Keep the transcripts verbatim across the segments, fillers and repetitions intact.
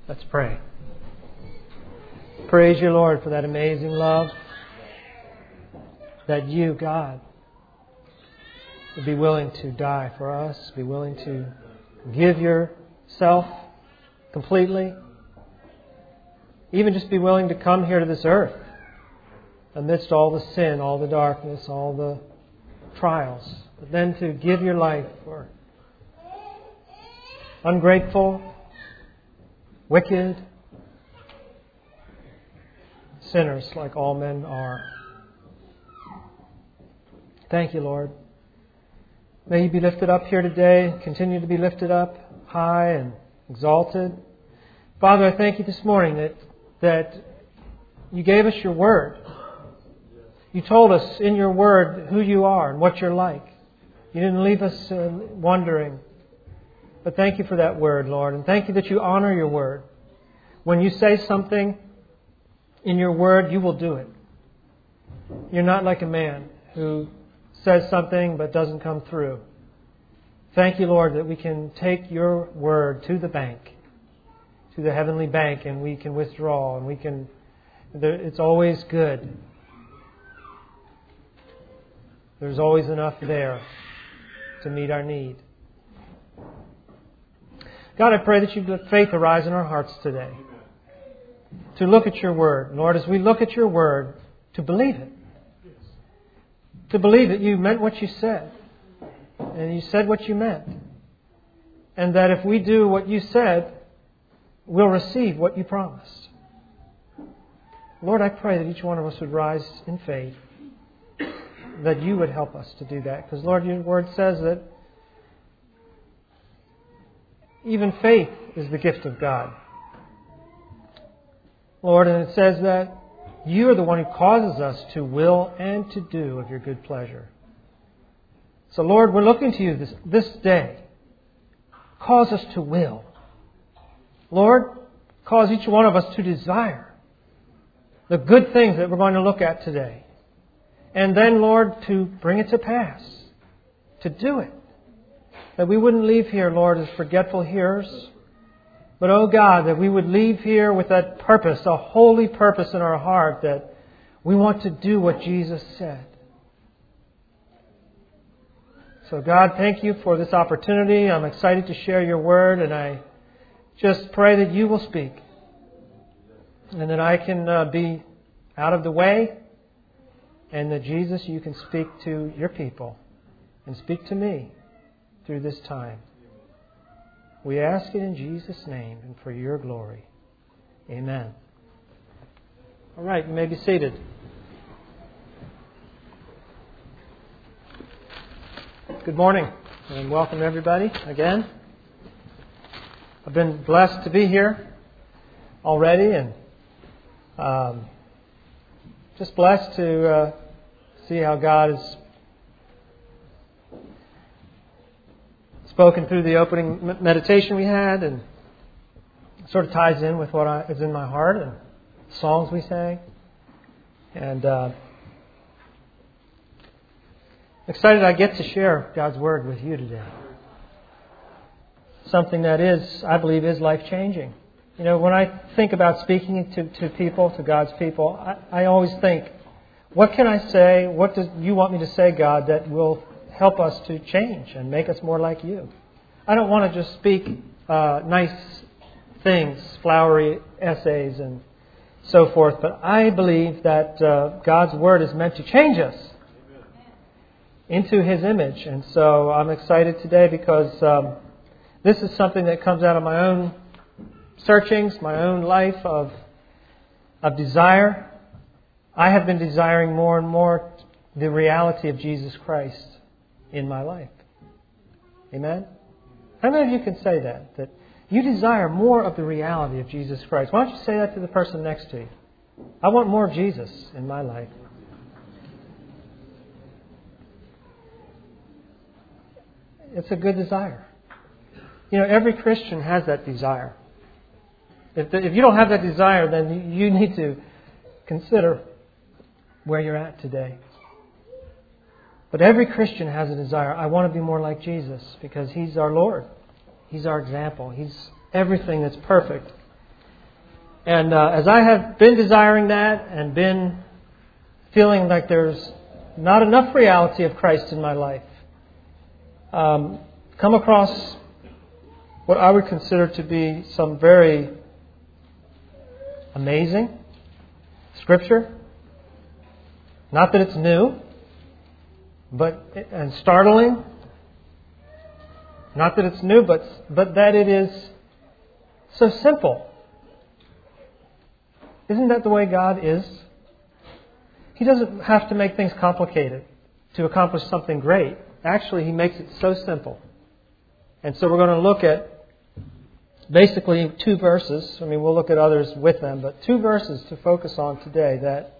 Let's pray. Praise you, Lord, for that amazing love that you, God, would be willing to die for us, be willing to give yourself completely, even just be willing to come here to this earth amidst all the sin, all the darkness, all the trials, but then to give your life for ungrateful, wicked sinners like all men are. Thank you, Lord. May you be lifted up here today, continue to be lifted up high and exalted. Father, I thank you this morning that, that you gave us your word. You told us in your word who you are and what you're like. You didn't leave us uh, wondering. But thank you for that word, Lord. And thank you that you honor your word. When you say something in your word, you will do it. You're not like a man who says something but doesn't come through. Thank you, Lord, that we can take your word to the bank, to the heavenly bank, and we can withdraw, and we can. It's always good. There's always enough there to meet our need. God, I pray that you let faith arise in our hearts today. To look at your word. Lord, as we look at your word, to believe it. To believe that you meant what you said. And you said what you meant. And that if we do what you said, we'll receive what you promised. Lord, I pray that each one of us would rise in faith. That you would help us to do that. Because, Lord, your word says that even faith is the gift of God. Lord, and it says that you are the one who causes us to will and to do of your good pleasure. So, Lord, we're looking to you this, this day. Cause us to will. Lord, cause each one of us to desire the good things that we're going to look at today. And then, Lord, to bring it to pass. To do it. That we wouldn't leave here, Lord, as forgetful hearers. But, oh God, that we would leave here with that purpose, a holy purpose in our heart that we want to do what Jesus said. So, God, thank you for this opportunity. I'm excited to share your word, and I just pray that you will speak. And that I can uh, be out of the way, and that, Jesus, you can speak to your people and speak to me through this time. We ask it in Jesus' name and for your glory. Amen. All right, you may be seated. Good morning and welcome everybody again. I've been blessed to be here already and um, just blessed to uh, see how God has spoken through the opening meditation we had, and it sort of ties in with what I, is in my heart and songs we sang. And uh, excited I get to share God's Word with you today. Something that is, I believe, is life-changing. You know, when I think about speaking to, to people, to God's people, I, I always think, what can I say? What do you want me to say, God, that will help us to change and make us more like you? I don't want to just speak uh, nice things, flowery essays and so forth, but I believe that uh, God's Word is meant to change us into His image. And so I'm excited today because um, this is something that comes out of my own searchings, my own life of, of desire. I have been desiring more and more the reality of Jesus Christ in my life. Amen? How many of you can say that? That you desire more of the reality of Jesus Christ. Why don't you say that to the person next to you? I want more of Jesus in my life. It's a good desire. You know, every Christian has that desire. If, the, if you don't have that desire, then you need to consider where you're at today. But every Christian has a desire. I want to be more like Jesus because He's our Lord. He's our example. He's everything that's perfect And uh, as I have been desiring that and been feeling like there's not enough reality of Christ in my life, um, come across what I would consider to be some very amazing Scripture. Not that it's new, but and startling. Not that it's new, but but that it is so simple. Isn't that the way God is? He doesn't have to make things complicated to accomplish something great. Actually, He makes it so simple. And so we're going to look at basically two verses. I mean, we'll look at others with them, but two verses to focus on today that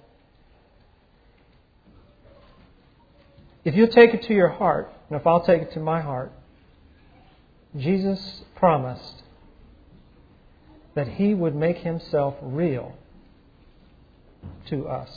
if you'll take it to your heart, and if I'll take it to my heart, Jesus promised that He would make Himself real to us.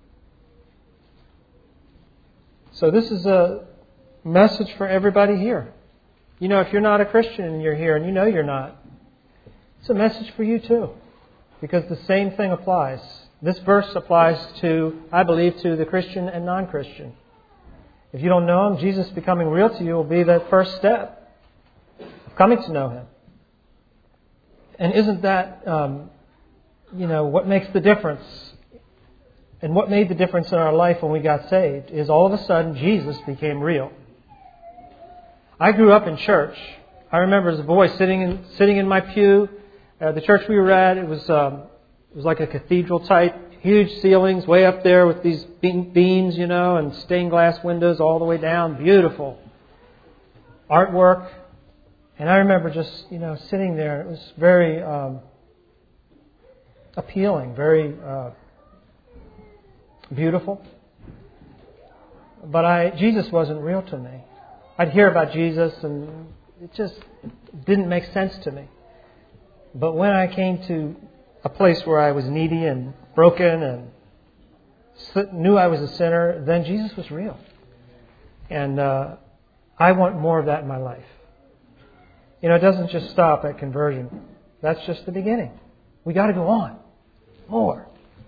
So this is a message for everybody here. You know, if you're not a Christian and you're here, and you know you're not, it's a message for you too. Because the same thing applies. This verse applies to, I believe, to the Christian and non-Christian. If you don't know Him, Jesus becoming real to you will be that first step of coming to know Him. And isn't that, um, you know, what makes the difference? And what made the difference in our life when we got saved is all of a sudden Jesus became real. I grew up in church. I remember as a boy sitting in sitting in my pew. Uh, the church we were at, it was um, it was like a cathedral type, huge ceilings way up there with these beams, you know, and stained glass windows all the way down. Beautiful artwork. And I remember just, you know, sitting there. It was very um, appealing, very uh, beautiful. But I Jesus wasn't real to me. I'd hear about Jesus and it just didn't make sense to me. But when I came to a place where I was needy and broken and knew I was a sinner, then Jesus was real. And uh, I want more of that in my life. You know, it doesn't just stop at conversion. That's just the beginning. We got to go on. More.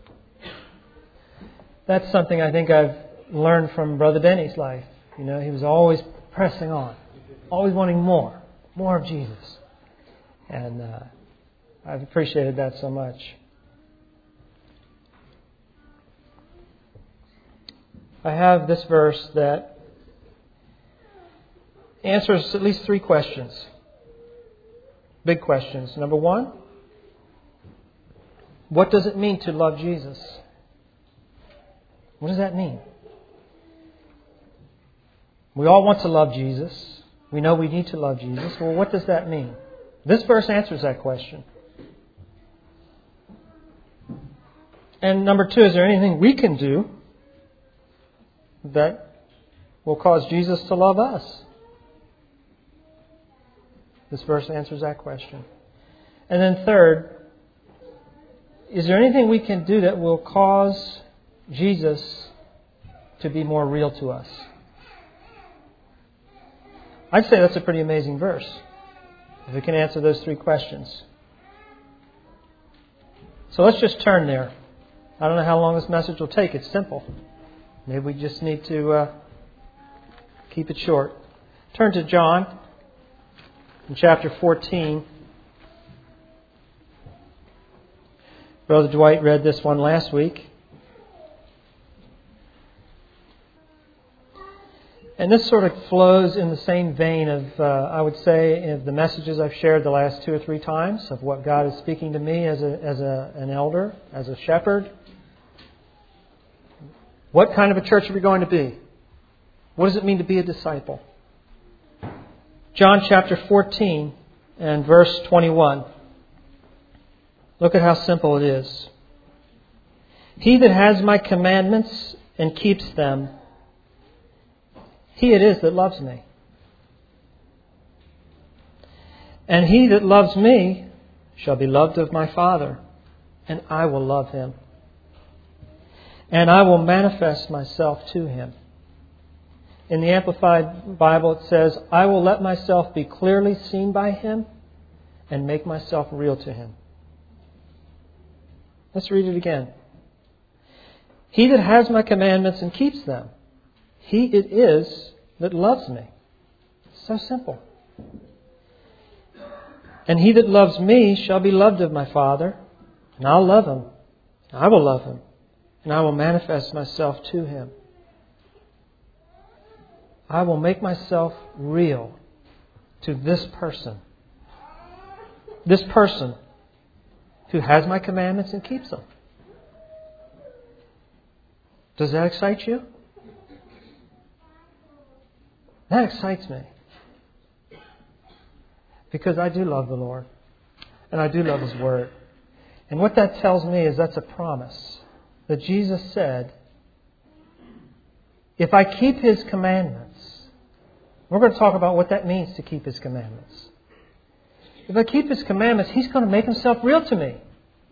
That's something I think I've learned from Brother Denny's life. You know, he was always pressing on. Always wanting more. More of Jesus. And uh, I've appreciated that so much. I have this verse that answers at least three questions. Big questions. Number one, what does it mean to love Jesus? What does that mean? We all want to love Jesus. We know we need to love Jesus. Well, what does that mean? This verse answers that question. And number two, is there anything we can do that will cause Jesus to love us? This verse answers that question. And then third, is there anything we can do that will cause Jesus to be more real to us? I'd say that's a pretty amazing verse, if we can answer those three questions. So let's just turn there. I don't know how long this message will take. It's simple. Maybe we just need to uh, keep it short. Turn to John in chapter fourteen. Brother Dwight read this one last week. And this sort of flows in the same vein of, uh, I would say, of the messages I've shared the last two or three times of what God is speaking to me as a as a, an elder, as a shepherd. What kind of a church are we going to be? What does it mean to be a disciple? John chapter fourteen and verse twenty-one. Look at how simple it is. He that has my commandments and keeps them, he it is that loves me. And he that loves me shall be loved of my Father, and I will love him. And I will manifest myself to him. In the Amplified Bible it says, I will let myself be clearly seen by him and make myself real to him. Let's read it again. He that has my commandments and keeps them, he it is that loves me. So simple. And he that loves me shall be loved of my Father, and I'll love him. I will love him, and I will manifest myself to him. I will make myself real to this person. This person who has my commandments and keeps them. Does that excite you? That excites me. Because I do love the Lord. And I do love His Word. And what that tells me is that's a promise that Jesus said, if I keep His commandments, we're going to talk about what that means to keep His commandments. If I keep His commandments, He's going to make Himself real to me.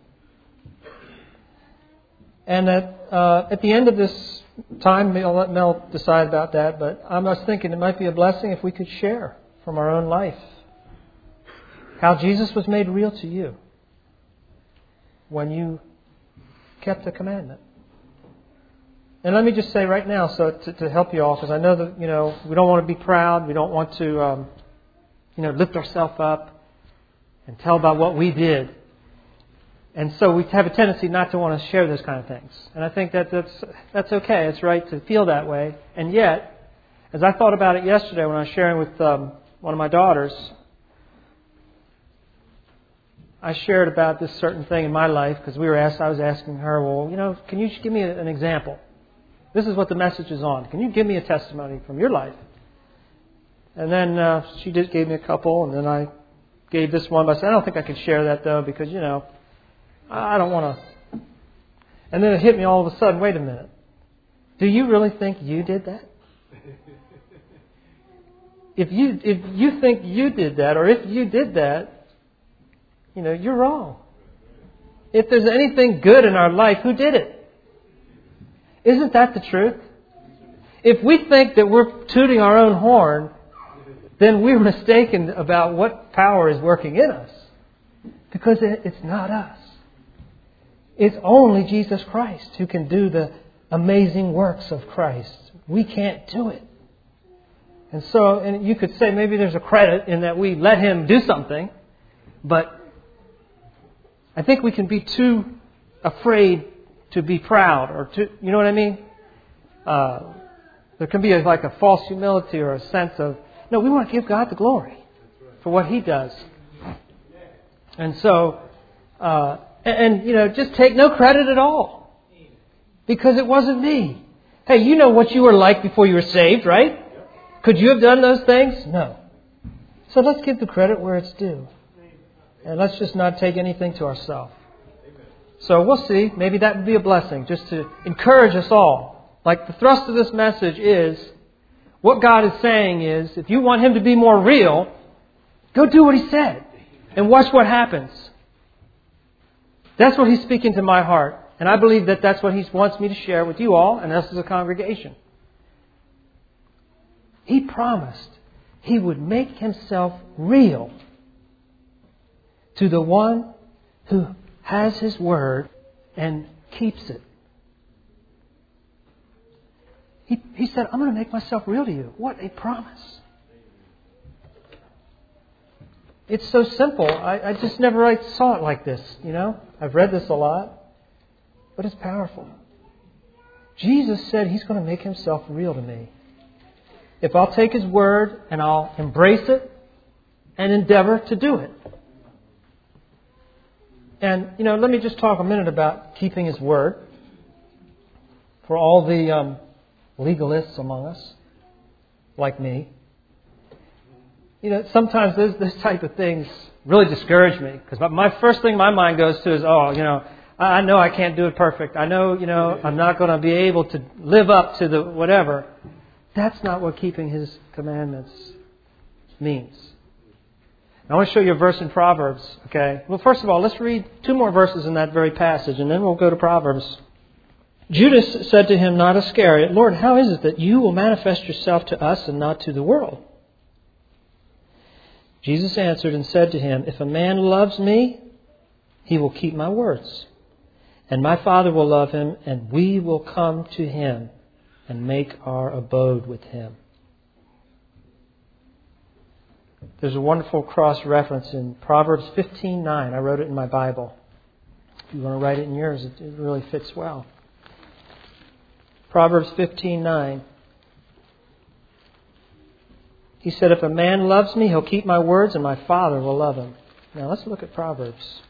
And at, uh, at the end of this time, I'll let Mel decide about that, but I was thinking it might be a blessing if we could share from our own life how Jesus was made real to you when you kept the commandment. And let me just say right now, so to, to help you all, because I know that, you know, we don't want to be proud. We don't want to, um, you know, lift ourselves up and tell about what we did. And so we have a tendency not to want to share those kind of things. And I think that that's, that's okay. It's right to feel that way. And yet, as I thought about it yesterday when I was sharing with um, one of my daughters, I shared about this certain thing in my life because we were asked. I was asking her, well, you know, can you just give me an example? This is what the message is on. Can you give me a testimony from your life? And then uh, she just gave me a couple, and then I gave this one. But I said, I don't think I can share that, though, because, you know, I don't want to. And then it hit me all of a sudden, wait a minute. Do you really think you did that? If you if you think you did that, or if you did that, you know, you're wrong. If there's anything good in our life, who did it? Isn't that the truth? If we think that we're tooting our own horn, then we're mistaken about what power is working in us. Because it's not us. It's only Jesus Christ who can do the amazing works of Christ. We can't do it. And so, and you could say maybe there's a credit in that we let Him do something, but I think we can be too afraid to be proud, or to, you know what I mean? Uh, there can be a, like a false humility or a sense of, no, we want to give God the glory for what He does. And so, uh, and, and, you know, just take no credit at all. Because it wasn't me. Hey, you know what you were like before you were saved, right? Could you have done those things? No. So let's give the credit where it's due. And let's just not take anything to ourselves. So we'll see. Maybe that would be a blessing, just to encourage us all. Like the thrust of this message is, what God is saying is, if you want Him to be more real, go do what He said. And watch what happens. That's what He's speaking to my heart. And I believe that that's what He wants me to share with you all and us as a congregation. He promised He would make Himself real to the one who has His Word and keeps it. He, he said, I'm going to make myself real to you. What a promise. It's so simple. I, I just never I saw it like this, you know. I've read this a lot, but it's powerful. Jesus said He's going to make Himself real to me. If I'll take His Word and I'll embrace it and endeavor to do it. And, you know, let me just talk a minute about keeping His Word. For all the um, legalists among us, like me. You know, sometimes those, those type of things really discourage me. Because my first thing my mind goes to is, oh, you know, I know I can't do it perfect. I know, you know, I'm not going to be able to live up to the whatever. That's not what keeping His commandments means. I want to show you a verse in Proverbs, okay? Well, first of all, let's read two more verses in that very passage, and then we'll go to Proverbs. Judas said to Him, not Iscariot, Lord, how is it that you will manifest yourself to us and not to the world? Jesus answered and said to him, if a man loves me, he will keep my words. And my Father will love him, and we will come to him and make our abode with him. There's a wonderful cross-reference in Proverbs fifteen nine. I wrote it in my Bible. If you want to write it in yours, it, it really fits well. Proverbs fifteen nine. He said, if a man loves me, he'll keep my words, and my Father will love him. Now let's look at Proverbs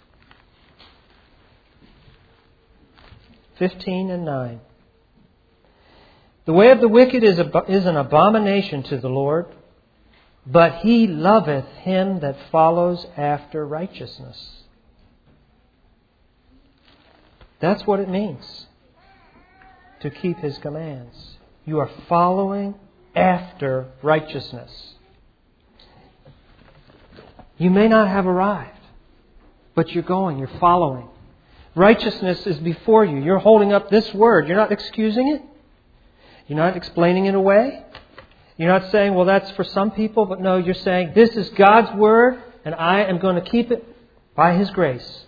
fifteen and nine. The way of the wicked is, ab- is an abomination to the Lord, but he loveth him that follows after righteousness. That's what it means to keep his commands. You are following after righteousness. You may not have arrived, but you're going, you're following. Righteousness is before you. You're holding up this word. You're not excusing it. You're not explaining it away. You're not saying, well, that's for some people. But no, you're saying, this is God's word, and I am going to keep it by his grace.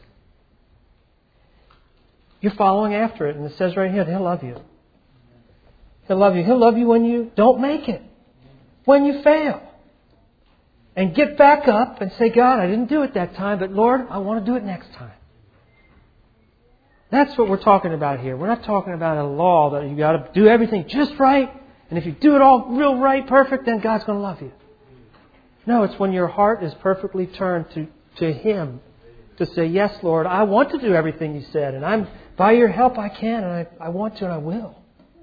You're following after it. And it says right here, he'll love you. He'll love you. He'll love you when you don't make it. When you fail. And get back up and say, God, I didn't do it that time, but Lord, I want to do it next time. That's what we're talking about here. We're not talking about a law that you got to do everything just right. And if you do it all real right, perfect, then God's going to love you. No, it's when your heart is perfectly turned to, to him. To say, yes, Lord, I want to do everything you said. And I'm by your help I can, and I, I want to, and I will.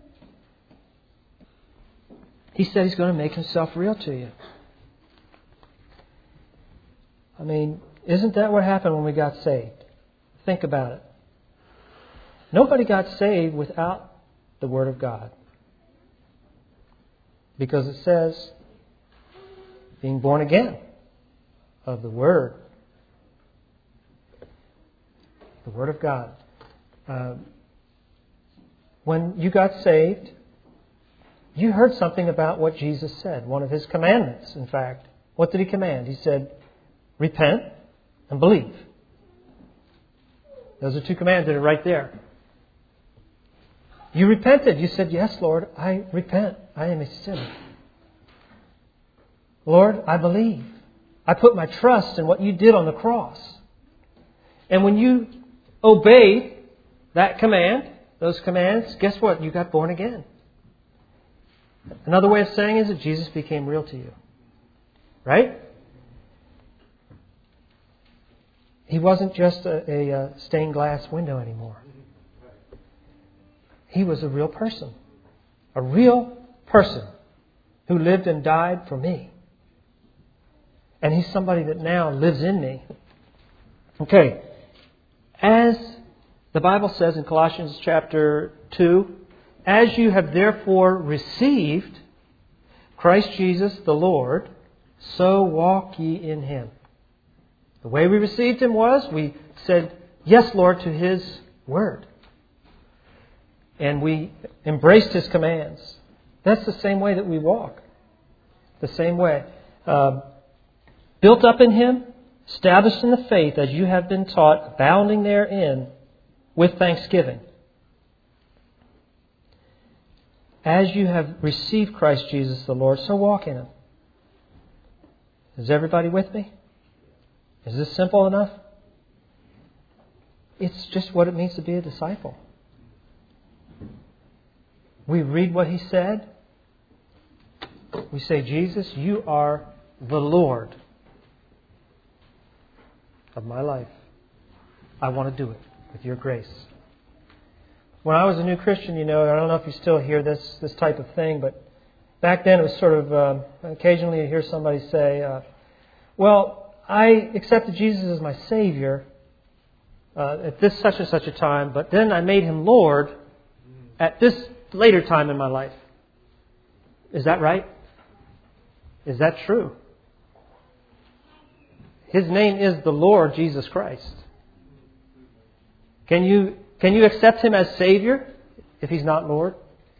He said he's going to make himself real to you. I mean, isn't that what happened when we got saved? Think about it. Nobody got saved without the Word of God. Because it says, being born again of the Word. The Word of God. Uh, when you got saved, you heard something about what Jesus said. One of his commandments, in fact. What did he command? He said, repent and believe. Those are two commands that are right there. You repented. You said, yes, Lord, I repent. I am a sinner. Lord, I believe. I put my trust in what you did on the cross. And when you obeyed that command, those commands, guess what? You got born again. Another way of saying is that Jesus became real to you. Right? He wasn't just a, a, a stained glass window anymore. He was a real person. A real person who lived and died for me. And he's somebody that now lives in me. Okay. As the Bible says in Colossians chapter two, as you have therefore received Christ Jesus the Lord, so walk ye in him. The way we received him was we said, yes, Lord, to his word. And we embraced his commands. That's the same way that we walk. The same way. Uh, built up in him, established in the faith as you have been taught, abounding therein with thanksgiving. As you have received Christ Jesus the Lord, so walk in him. Is everybody with me? Is this simple enough? It's just what it means to be a disciple. We read what he said. We say, Jesus, you are the Lord of my life. I want to do it with your grace. When I was a new Christian, you know, I don't know if you still hear this this type of thing, but back then it was sort of, uh, occasionally you hear somebody say, uh, well, I accepted Jesus as my Savior uh, at this such and such a time, but then I made him Lord at this later time in my life. Is that right? Is that true? His name is the Lord Jesus Christ. Can you can you accept him as Savior if he's not Lord?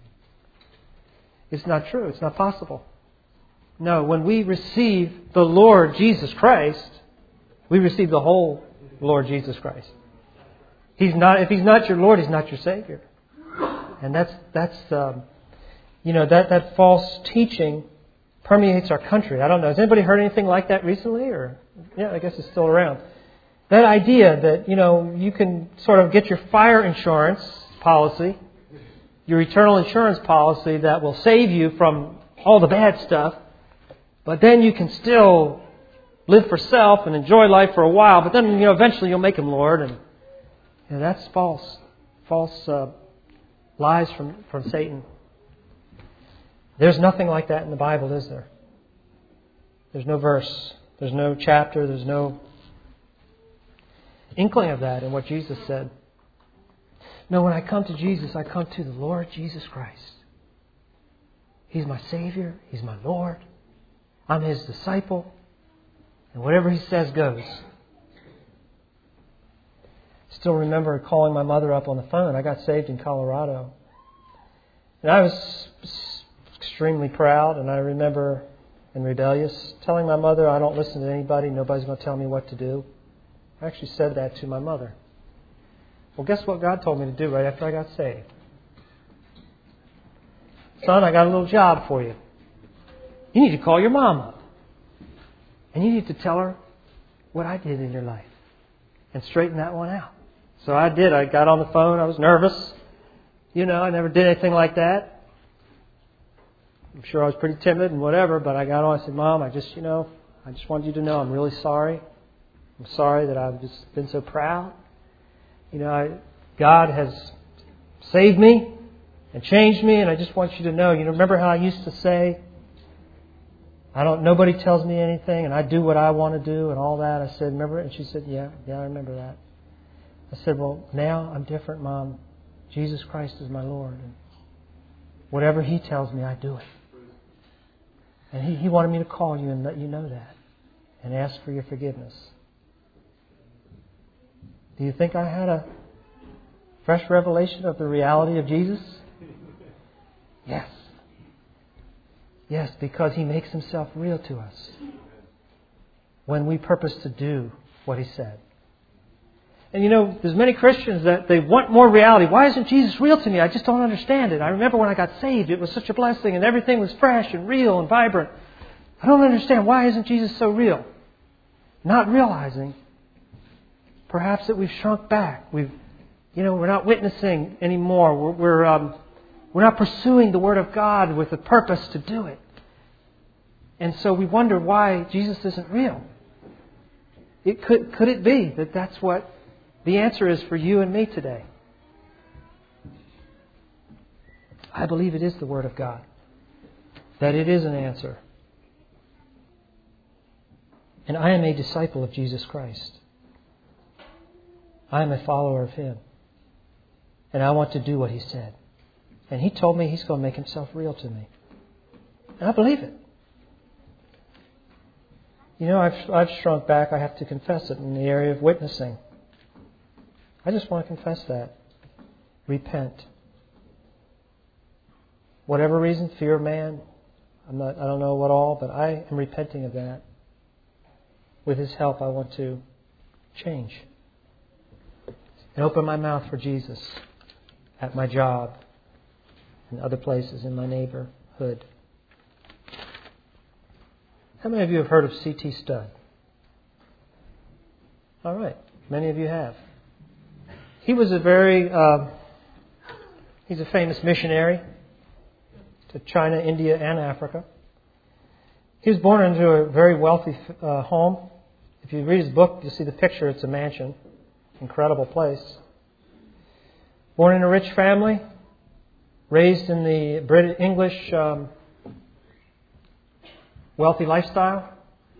It's not true. It's not possible. No, when we receive the Lord Jesus Christ, we receive the whole Lord Jesus Christ. He's not. If He's not your Lord, He's not your Savior. And that's that's um, you know that that false teaching permeates our country. I don't know. Has anybody heard anything like that recently? Or yeah, I guess it's still around. That idea that you know you can sort of get your fire insurance policy, your eternal insurance policy that will save you from all the bad stuff, but then you can still live for self and enjoy life for a while. But then you know eventually you'll make Him Lord, and you know, that's false, false uh, lies from from Satan. There's nothing like that in the Bible, is there? There's no verse. There's no chapter. There's no inkling of that in what Jesus said. No, when I come to Jesus, I come to the Lord Jesus Christ. He's my Savior. He's my Lord. I'm His disciple. And whatever He says goes. Still remember calling my mother up on the phone. I got saved in Colorado. And I was extremely proud, and I remember, and rebellious, telling my mother, I don't listen to anybody, nobody's going to tell me what to do. I actually said that to my mother. Well, guess what God told me to do right after I got saved? Son, I got a little job for you. You need to call your mom up. And you need to tell her what I did in your life. And straighten that one out. So I did. I got on the phone. I was nervous. You know, I never did anything like that. I'm sure I was pretty timid and whatever, but I got on. I said, Mom, I just, you know, I just wanted you to know I'm really sorry. I'm sorry that I've just been so proud. You know, I, God has saved me and changed me, and I just want you to know. You know, remember how I used to say, I don't. Nobody tells me anything, and I do what I want to do, and all that. I said, remember? And she said, Yeah, yeah, I remember that. I said, well, now I'm different, Mom. Jesus Christ is my Lord, and whatever He tells me, I do it. And he, he wanted me to call you and let you know that, and ask for your forgiveness. Do you think I had a fresh revelation of the reality of Jesus? Yes. Yes, because He makes Himself real to us when we purpose to do what He said. And you know, there's many Christians that they want more reality. Why isn't Jesus real to me? I just don't understand it. I remember when I got saved, it was such a blessing and everything was fresh and real and vibrant. I don't understand. Why isn't Jesus so real? Not realizing perhaps that we've shrunk back. We've, you know, we're not witnessing anymore. We're, we're, um, we're not pursuing the Word of God with a purpose to do it. And so we wonder why Jesus isn't real. It could, could it be that that's what the answer is for you and me today? I believe it is the Word of God. That it is an answer. And I am a disciple of Jesus Christ. I am a follower of Him. And I want to do what He said. And He told me He's going to make Himself real to me. And I believe it. You know, I've, I've shrunk back. I have to confess it in the area of witnessing. I just want to confess that. Repent. Whatever reason, fear of man, I'm not, I don't know what all, but I am repenting of that. With His help, I want to change. And open my mouth for Jesus at my job and other places in my neighborhood. How many of you have heard of C T Studd? All right. Many of you have. He was a very, uh, he's a famous missionary to China, India, and Africa. He was born into a very wealthy uh, home. If you read his book, you'll see the picture. It's a mansion. Incredible place. Born in a rich family. Raised in the British English um, wealthy lifestyle.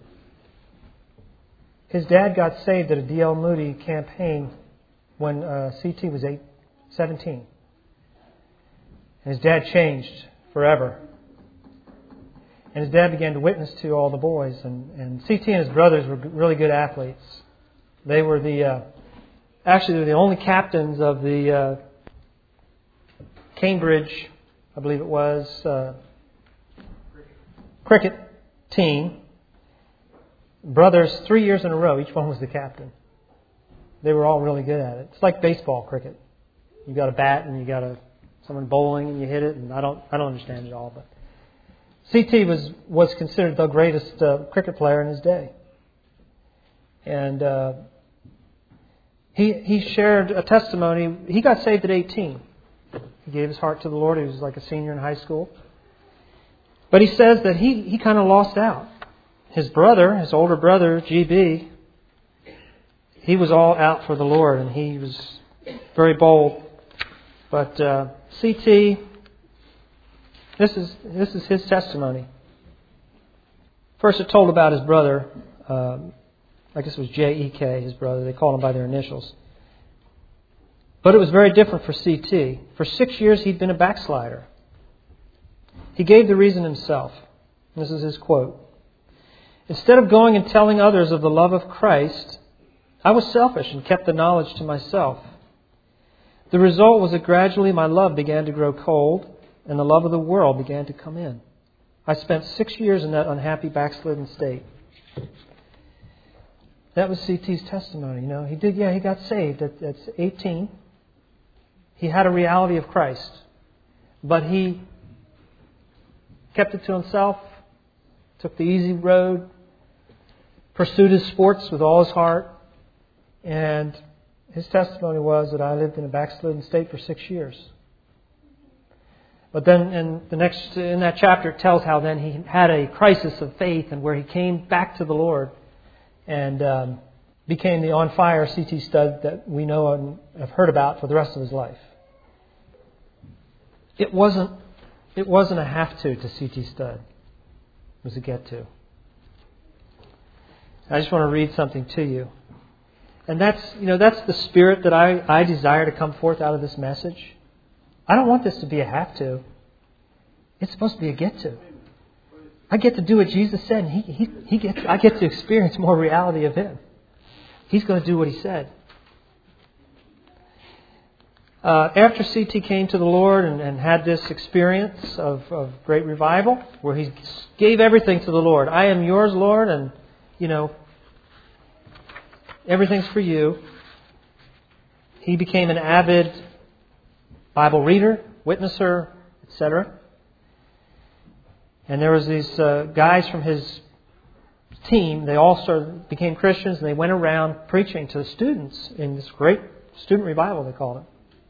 His dad got saved at a D L Moody campaign when uh, C T was eight, seventeen. And his dad changed forever. And his dad began to witness to all the boys. And, and C T and his brothers were really good athletes. They were the, uh, actually they were the only captains of the uh, Cambridge, I believe it was, uh, cricket team. Brothers, three years in a row, each one was the captain. they were all really good at it. It's like baseball, cricket. You got a bat and you got a someone bowling and you hit it, and I don't I don't understand it all, but C T was was considered the greatest uh, cricket player in his day, and uh, he he shared a testimony. He got saved at eighteen. He gave his heart to the Lord. He was like a senior in high school, but he says that he he kind of lost out. His brother, his older brother G B, he was all out for the Lord, and he was very bold. But uh, C T, this is this is his testimony. First, it told about his brother. Um, I guess it was J E K, his brother. They called him by their initials. But it was very different for C T. For six years, he'd been a backslider. He gave the reason himself. This is his quote. Instead of going and telling others of the love of Christ, I was selfish and kept the knowledge to myself. The result was that gradually my love began to grow cold and the love of the world began to come in. I spent six years in that unhappy backslidden state. That was C T's testimony. You know, he did, yeah, he got saved at, at eighteen. He had a reality of Christ, but he kept it to himself, took the easy road, pursued his sports with all his heart, and his testimony was that I lived in a backslidden state for six years. But then in the next in that chapter it tells how then he had a crisis of faith and where he came back to the Lord and um, became the on fire C T Studd that we know and have heard about for the rest of his life. It wasn't it wasn't a have to to C T Studd. It was a get to. I just want to read something to you. And that's, you know, that's the spirit that I, I desire to come forth out of this message. I don't want this to be a have to. It's supposed to be a get to. I get to do what Jesus said, and he, he, he gets, I get to experience more reality of Him. He's going to do what He said. Uh, after C T came to the Lord and, and had this experience of, of great revival, where he gave everything to the Lord. I am yours, Lord, and, you know, everything's for you. He became an avid Bible reader, witnesser, et cetera. And there was these uh, guys from his team. They all started, became Christians, and they went around preaching to the students in this great student revival, they called it.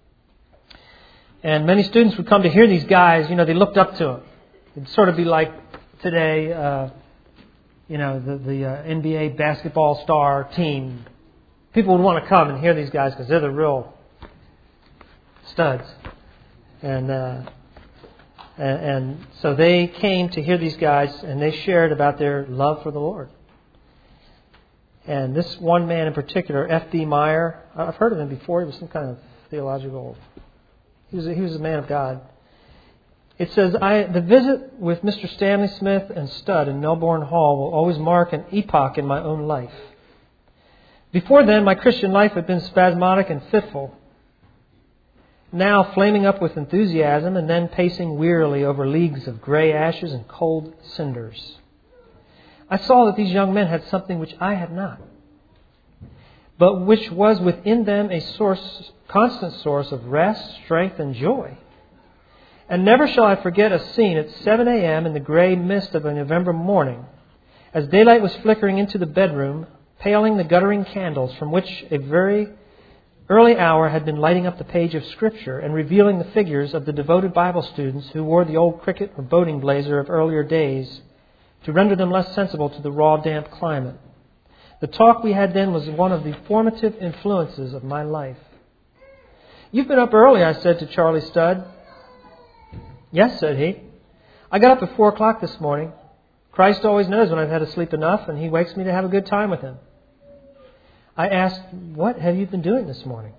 And many students would come to hear these guys. You know, they looked up to them. It'd sort of be like today, uh, you know, the, the uh, N B A basketball star team. People would want to come and hear these guys because they're the real studs. And, uh, and and so they came to hear these guys, and they shared about their love for the Lord. And this one man in particular, F D Meyer, I've heard of him before. He was some kind of theological... He was a, he was a man of God. It says, I, the visit with Mister Stanley Smith and Studd in Melbourne Hall will always mark an epoch in my own life. Before then, my Christian life had been spasmodic and fitful. Now flaming up with enthusiasm and then pacing wearily over leagues of gray ashes and cold cinders. I saw that these young men had something which I had not, but which was within them a source, constant source of rest, strength, and joy. And never shall I forget a scene at seven a.m. in the gray mist of a November morning, as daylight was flickering into the bedroom, paling the guttering candles from which a very early hour had been lighting up the page of Scripture and revealing the figures of the devoted Bible students who wore the old cricket or boating blazer of earlier days to render them less sensible to the raw, damp climate. The talk we had then was one of the formative influences of my life. You've been up early, I said to Charlie Studd. Yes, said he. I got up at four o'clock this morning. Christ always knows when I've had to sleep enough, and He wakes me to have a good time with Him. I asked, what have you been doing this morning?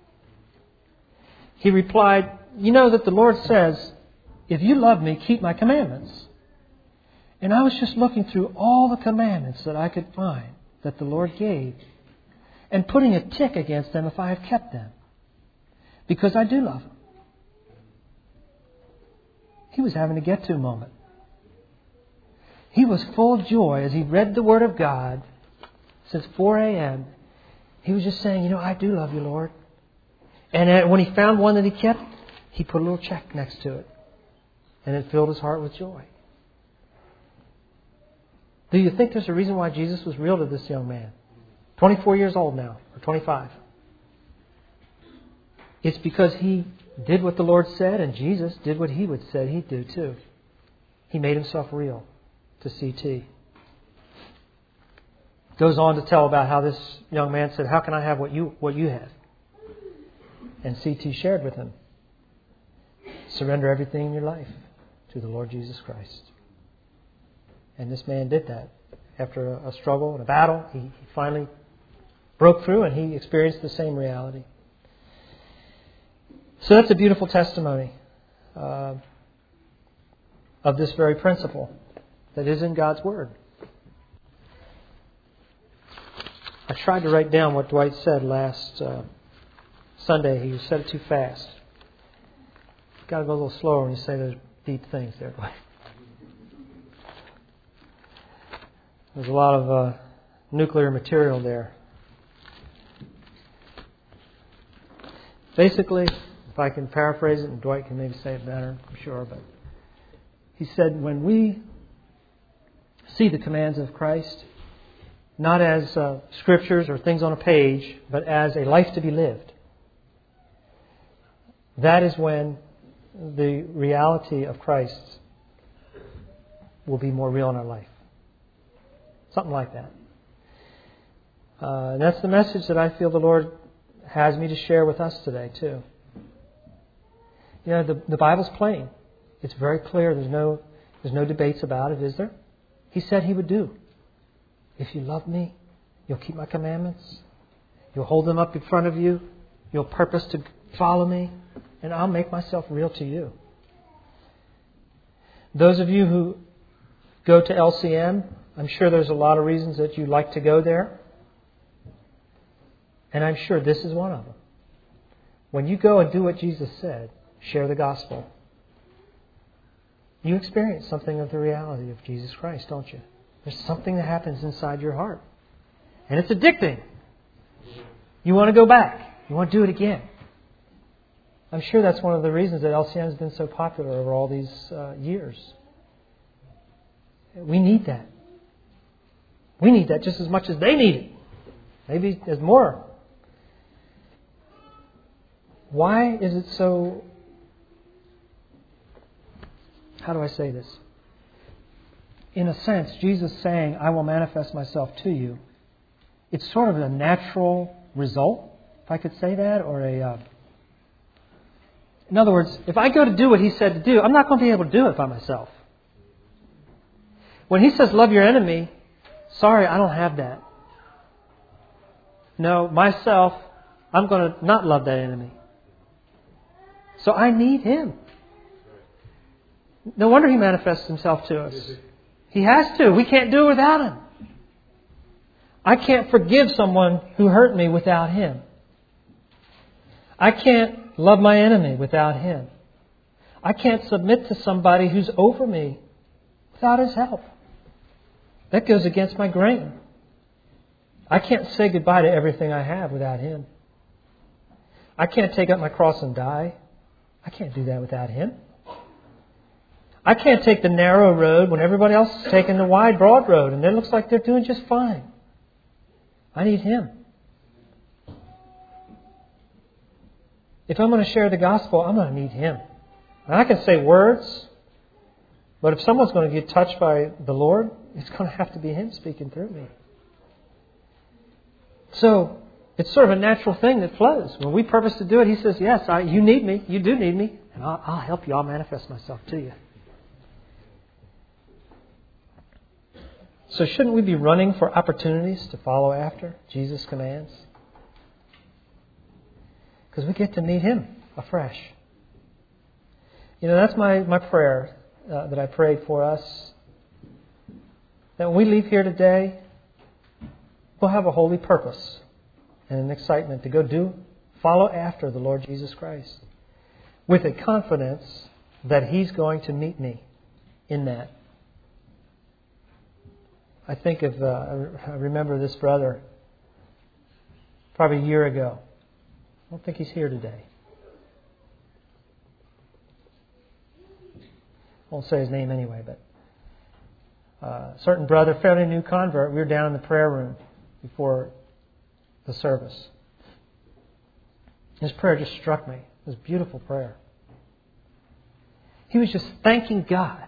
He replied, you know that the Lord says, if you love me, keep my commandments. And I was just looking through all the commandments that I could find that the Lord gave and putting a tick against them if I have kept them. Because I do love Him. He was having a get-to moment. He was full of joy as he read the Word of God since four a.m. He was just saying, you know, I do love you, Lord. And uh, when he found one that he kept, he put a little check next to it. And it filled his heart with joy. Do you think there's a reason why Jesus was real to this young man? twenty-four years old now, or twenty-five. It's because he did what the Lord said, and Jesus did what he would say he'd do too. He made himself real to C T. Goes on to tell about how this young man said, how can I have what you what you have? And C T shared with him. Surrender everything in your life to the Lord Jesus Christ. And this man did that. After a, a struggle and a battle, he, he finally broke through and he experienced the same reality. So that's a beautiful testimony uh, of this very principle that is in God's Word. I tried to write down what Dwight said last uh, Sunday. He said it too fast. You've got to go a little slower when you say those deep things there, Dwight. There's a lot of uh, nuclear material there. Basically, if I can paraphrase it, and Dwight can maybe say it better, I'm sure, but he said, when we see the commands of Christ, not as uh, scriptures or things on a page, but as a life to be lived, that is when the reality of Christ will be more real in our life. Something like that. Uh, and that's the message that I feel the Lord has me to share with us today, too. You know, the, the Bible's plain. It's very clear. There's no, there's no debates about it, is there? He said He would do. If you love me, you'll keep my commandments. You'll hold them up in front of you. You'll purpose to follow me. And I'll make myself real to you. Those of you who go to L C M, I'm sure there's a lot of reasons that you like to go there. And I'm sure this is one of them. When you go and do what Jesus said, share the gospel, you experience something of the reality of Jesus Christ, don't you? There's something that happens inside your heart. And it's addicting. You want to go back. You want to do it again. I'm sure that's one of the reasons that L C M has been so popular over all these uh, years. We need that. We need that just as much as they need it. Maybe there's more. Why is it so... How do I say this? In a sense, Jesus saying, I will manifest myself to you, it's sort of a natural result, if I could say that, or a... Uh, in other words, if I go to do what He said to do, I'm not going to be able to do it by myself. When He says, love your enemy, sorry, I don't have that. No, myself, I'm going to not love that enemy. So I need Him. No wonder He manifests Himself to us. He has to. We can't do it without Him. I can't forgive someone who hurt me without Him. I can't love my enemy without Him. I can't submit to somebody who's over me without His help. That goes against my grain. I can't say goodbye to everything I have without Him. I can't take up my cross and die. I can't do that without Him. I can't take the narrow road when everybody else is taking the wide, broad road and it looks like they're doing just fine. I need Him. If I'm going to share the gospel, I'm going to need Him. And I can say words, but if someone's going to get touched by the Lord, it's going to have to be Him speaking through me. So, it's sort of a natural thing that flows. When we purpose to do it, He says, yes, I, you need me. You do need me. And I'll, I'll help you. I'll manifest myself to you. So shouldn't we be running for opportunities to follow after Jesus' commands? Because we get to meet Him afresh. You know, that's my, my prayer uh, that I prayed for us. That when we leave here today, we'll have a holy purpose and an excitement to go do, follow after the Lord Jesus Christ. With a confidence that He's going to meet me in that. I think of, uh, I remember this brother probably a year ago. I don't think he's here today. I won't say his name anyway, but uh, a certain brother, fairly new convert, we were down in the prayer room before the service. His prayer just struck me. It was a beautiful prayer. He was just thanking God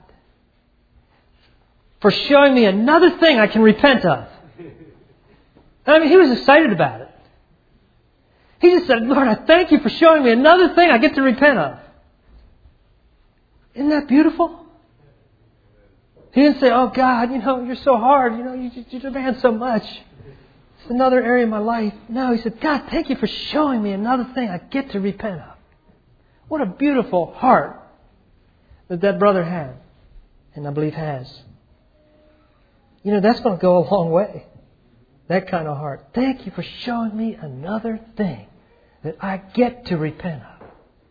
for showing me another thing I can repent of. I mean, he was excited about it. He just said, Lord, I thank you for showing me another thing I get to repent of. Isn't that beautiful? He didn't say, oh God, you know, you're so hard. You know, you, you demand so much. It's another area of my life. No, he said, God, thank you for showing me another thing I get to repent of. What a beautiful heart that that brother had, and I believe has. You know, that's going to go a long way. That kind of heart. Thank you for showing me another thing that I get to repent of.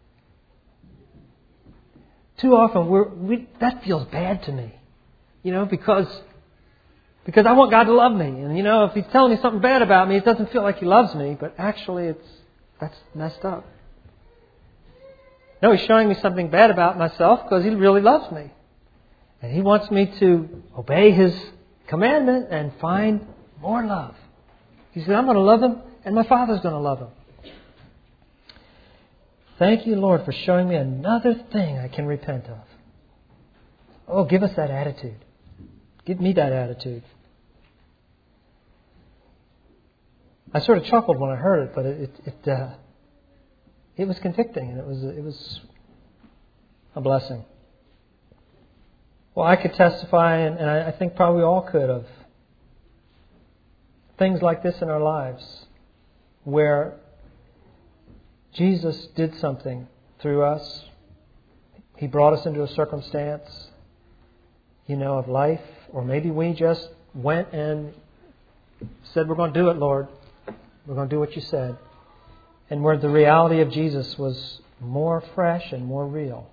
Too often, we're, we, that feels bad to me. You know, because because I want God to love me. And, you know, if He's telling me something bad about me, it doesn't feel like He loves me. But actually, it's that's messed up. No, He's showing me something bad about myself because He really loves me. And He wants me to obey His commandment and find more love. He said, I'm going to love Him, and my Father's going to love Him. Thank you, Lord, for showing me another thing I can repent of. Oh, give us that attitude. Give me that attitude. I sort of chuckled when I heard it, but it it it, uh, it was convicting, and it was it was a blessing. Well, I could testify, and, and I, I think probably all could, of things like this in our lives, where Jesus did something through us. He brought us into a circumstance, you know, of life, or maybe we just went and said, we're going to do it, Lord. We're going to do what you said. And where the reality of Jesus was more fresh and more real.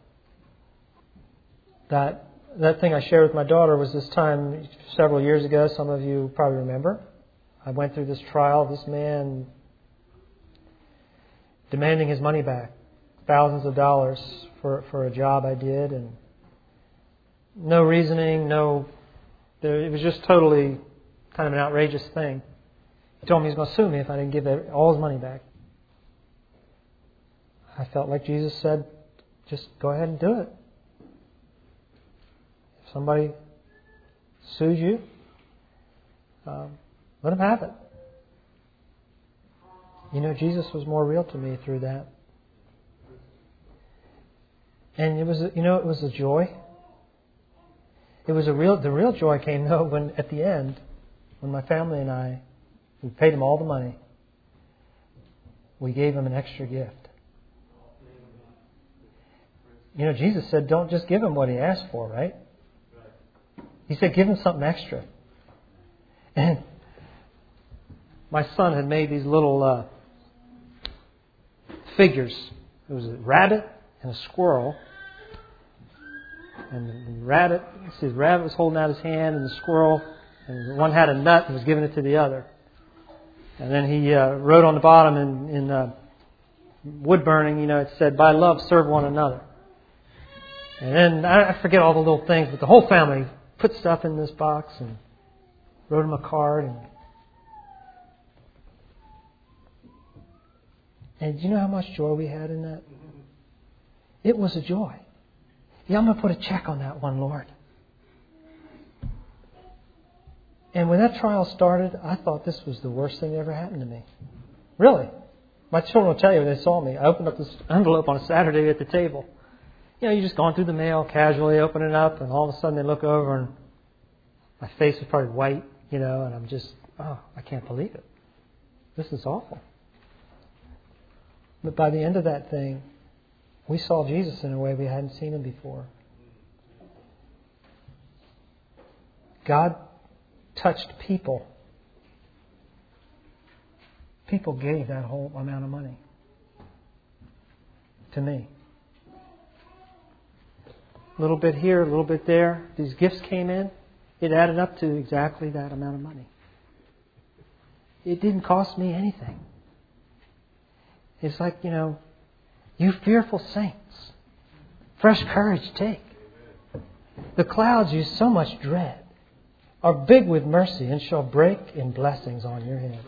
That that thing I shared with my daughter was this time several years ago. Some of you probably remember. I went through this trial of this man demanding his money back. Thousands of dollars for, for a job I did. And no reasoning, no... It was just totally kind of an outrageous thing. He told me he was going to sue me if I didn't give all his money back. I felt like Jesus said, just go ahead and do it. If somebody sues you, um, let him have it. You know, Jesus was more real to me through that. And it was, you know, it was a joy. It was a real, the real joy came though when at the end, when my family and I, we paid him all the money. We gave him an extra gift. You know, Jesus said, don't just give him what he asked for, right? He said, give him something extra. And my son had made these little uh, figures. It was a rabbit and a squirrel. And the rabbit, see, the rabbit was holding out his hand, and the squirrel, and one had a nut and was giving it to the other. And then he uh, wrote on the bottom in, in uh, wood burning, you know, it said, by love, serve one another. And then, I forget all the little things, but the whole family put stuff in this box and wrote him a card. And, and do you know how much joy we had in that? It was a joy. Yeah, I'm going to put a check on that one, Lord. And when that trial started, I thought this was the worst thing that ever happened to me. Really. My children will tell you when they saw me. I opened up this envelope on a Saturday at the table. You know, you're just going through the mail, casually opening it up, and all of a sudden they look over and my face is probably white, you know, and I'm just, oh, I can't believe it. This is awful. But by the end of that thing, we saw Jesus in a way we hadn't seen him before. God touched people. People gave that whole amount of money to me. A little bit here, a little bit there. These gifts came in. It added up to exactly that amount of money. It didn't cost me anything. It's like, you know, you fearful saints, fresh courage take. The clouds you so much dread are big with mercy and shall break in blessings on your head.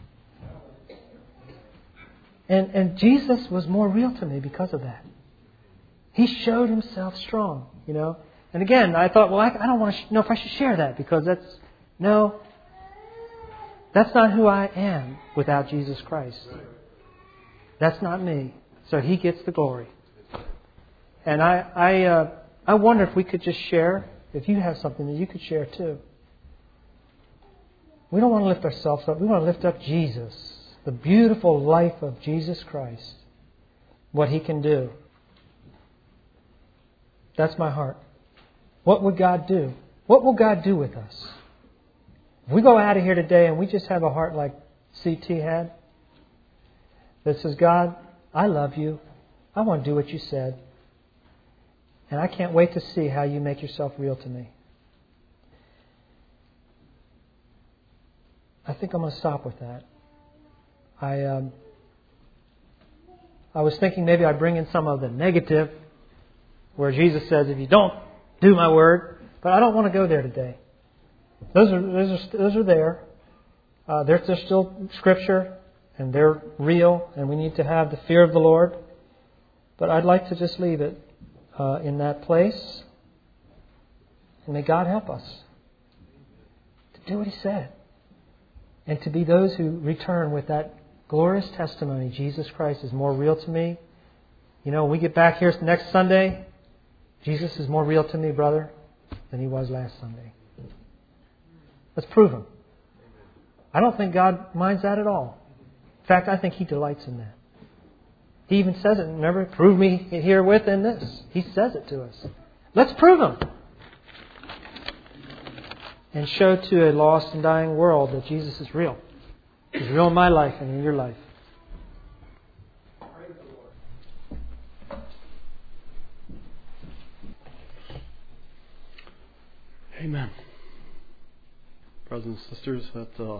And, and Jesus was more real to me because of that. He showed himself strong, you know. And again, I thought, well, I, I don't want to sh- know if I should share that because that's, no, that's not who I am without Jesus Christ. That's not me. So He gets the glory. And I, I, uh, I wonder if we could just share, if you have something that you could share too. We don't want to lift ourselves up. We want to lift up Jesus, the beautiful life of Jesus Christ, what He can do. That's my heart. What would God do? What will God do with us? If we go out of here today and we just have a heart like C T had, that says, God, I love you. I want to do what you said. And I can't wait to see how you make yourself real to me. I think I'm going to stop with that. I um, I was thinking maybe I bring in some of the negative, where Jesus says, if you don't do my word, but I don't want to go there today. Those are those are, those are there. Uh, they're, they're still Scripture, and they're real, and we need to have the fear of the Lord. But I'd like to just leave it uh, in that place. And may God help us to do what He said. And to be those who return with that glorious testimony, Jesus Christ is more real to me. You know, when we get back here next Sunday, Jesus is more real to me, brother, than He was last Sunday. Let's prove Him. I don't think God minds that at all. In fact, I think He delights in that. He even says it, remember, prove me herewith in this. He says it to us. Let's prove Him. And show to a lost and dying world that Jesus is real. He's real in my life and in your life. Amen. Brothers and sisters, that uh,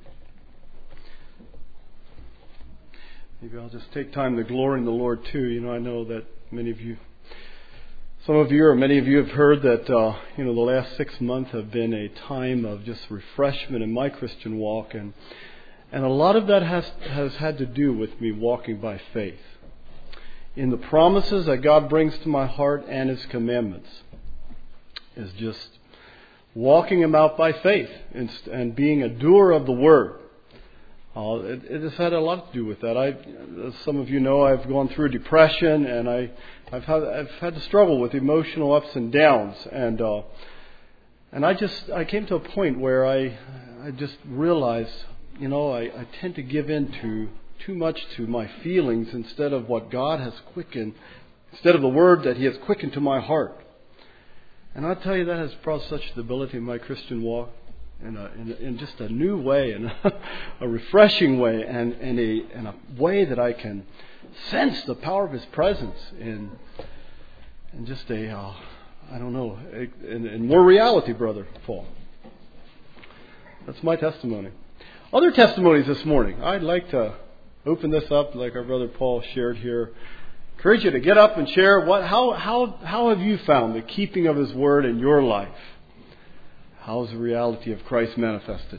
maybe I'll just take time to glory in the Lord too. You know, I know that many of you, some of you or many of you have heard that uh, you know the last six months have been a time of just refreshment in my Christian walk, and and a lot of that has has had to do with me walking by faith in the promises that God brings to my heart and His commandments. Is just walking Him out by faith and, and being a doer of the Word. Uh, it, it has had a lot to do with that. I, as some of you know, I've gone through depression, and I, I've had, I've had to struggle with emotional ups and downs, and uh, and I just, I came to a point where I, I just realized, you know, I, I tend to give in to too much to my feelings instead of what God has quickened, instead of the Word that He has quickened to my heart. And I'll tell you, that has brought such stability in my Christian walk. In, a, in, a, in just a new way, in a, a refreshing way, and in a, in a way that I can sense the power of His presence in, in just a, uh, I don't know, in, in more reality, Brother Paul. That's my testimony. Other testimonies this morning. I'd like to open this up like our Brother Paul shared here. Encourage you to get up and share. What, how, how, how have you found the keeping of His Word in your life? How is the reality of Christ manifested?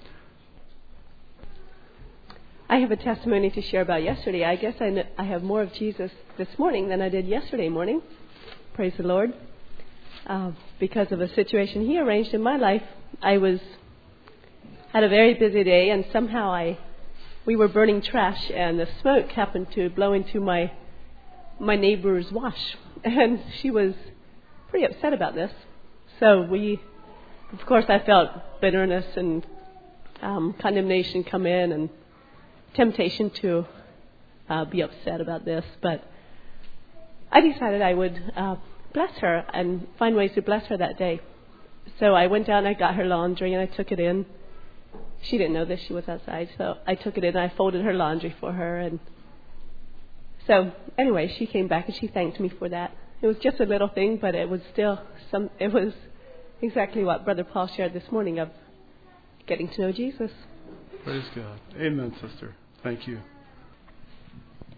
I have a testimony to share about yesterday. I guess I, kn- I have more of Jesus this morning than I did yesterday morning. Praise the Lord. Uh, because of a situation He arranged in my life, I was had a very busy day, and somehow I we were burning trash, and the smoke happened to blow into my my neighbor's wash, and she was pretty upset about this. So we. Of course, I felt bitterness and um, condemnation come in, and temptation to uh, be upset about this. But I decided I would uh, bless her and find ways to bless her that day. So I went down, I got her laundry, and I took it in. She didn't know this, she was outside. So I took it in, and I folded her laundry for her. And so anyway, she came back, and she thanked me for that. It was just a little thing, but it was still some. It was exactly what Brother Paul shared this morning of getting to know Jesus. Praise God. Amen, sister. Thank you.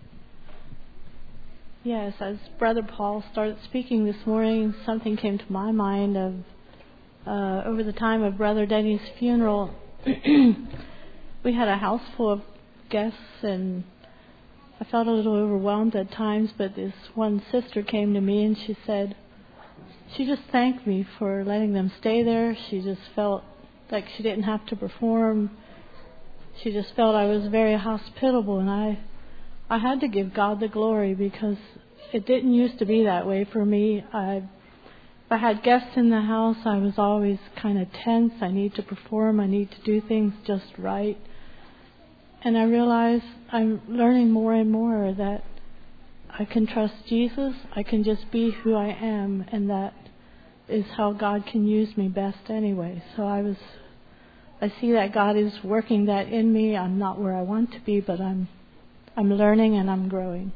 Yes, as Brother Paul started speaking this morning, something came to my mind of uh, over the time of Brother Denny's funeral. We had a house full of guests, and I felt a little overwhelmed at times, but this one sister came to me and she said, she just thanked me for letting them stay there. She just felt like she didn't have to perform. She just felt I was very hospitable, and I I had to give God the glory because it didn't used to be that way for me. I, if I had guests in the house, I was always kind of tense. I need to perform. I need to do things just right. And I realize I'm learning more and more that I can trust Jesus. I can just be who I am, and that is how God can use me best anyway. So I was, I see that God is working that in me. I'm not where I want to be, but I'm, I'm learning and I'm growing.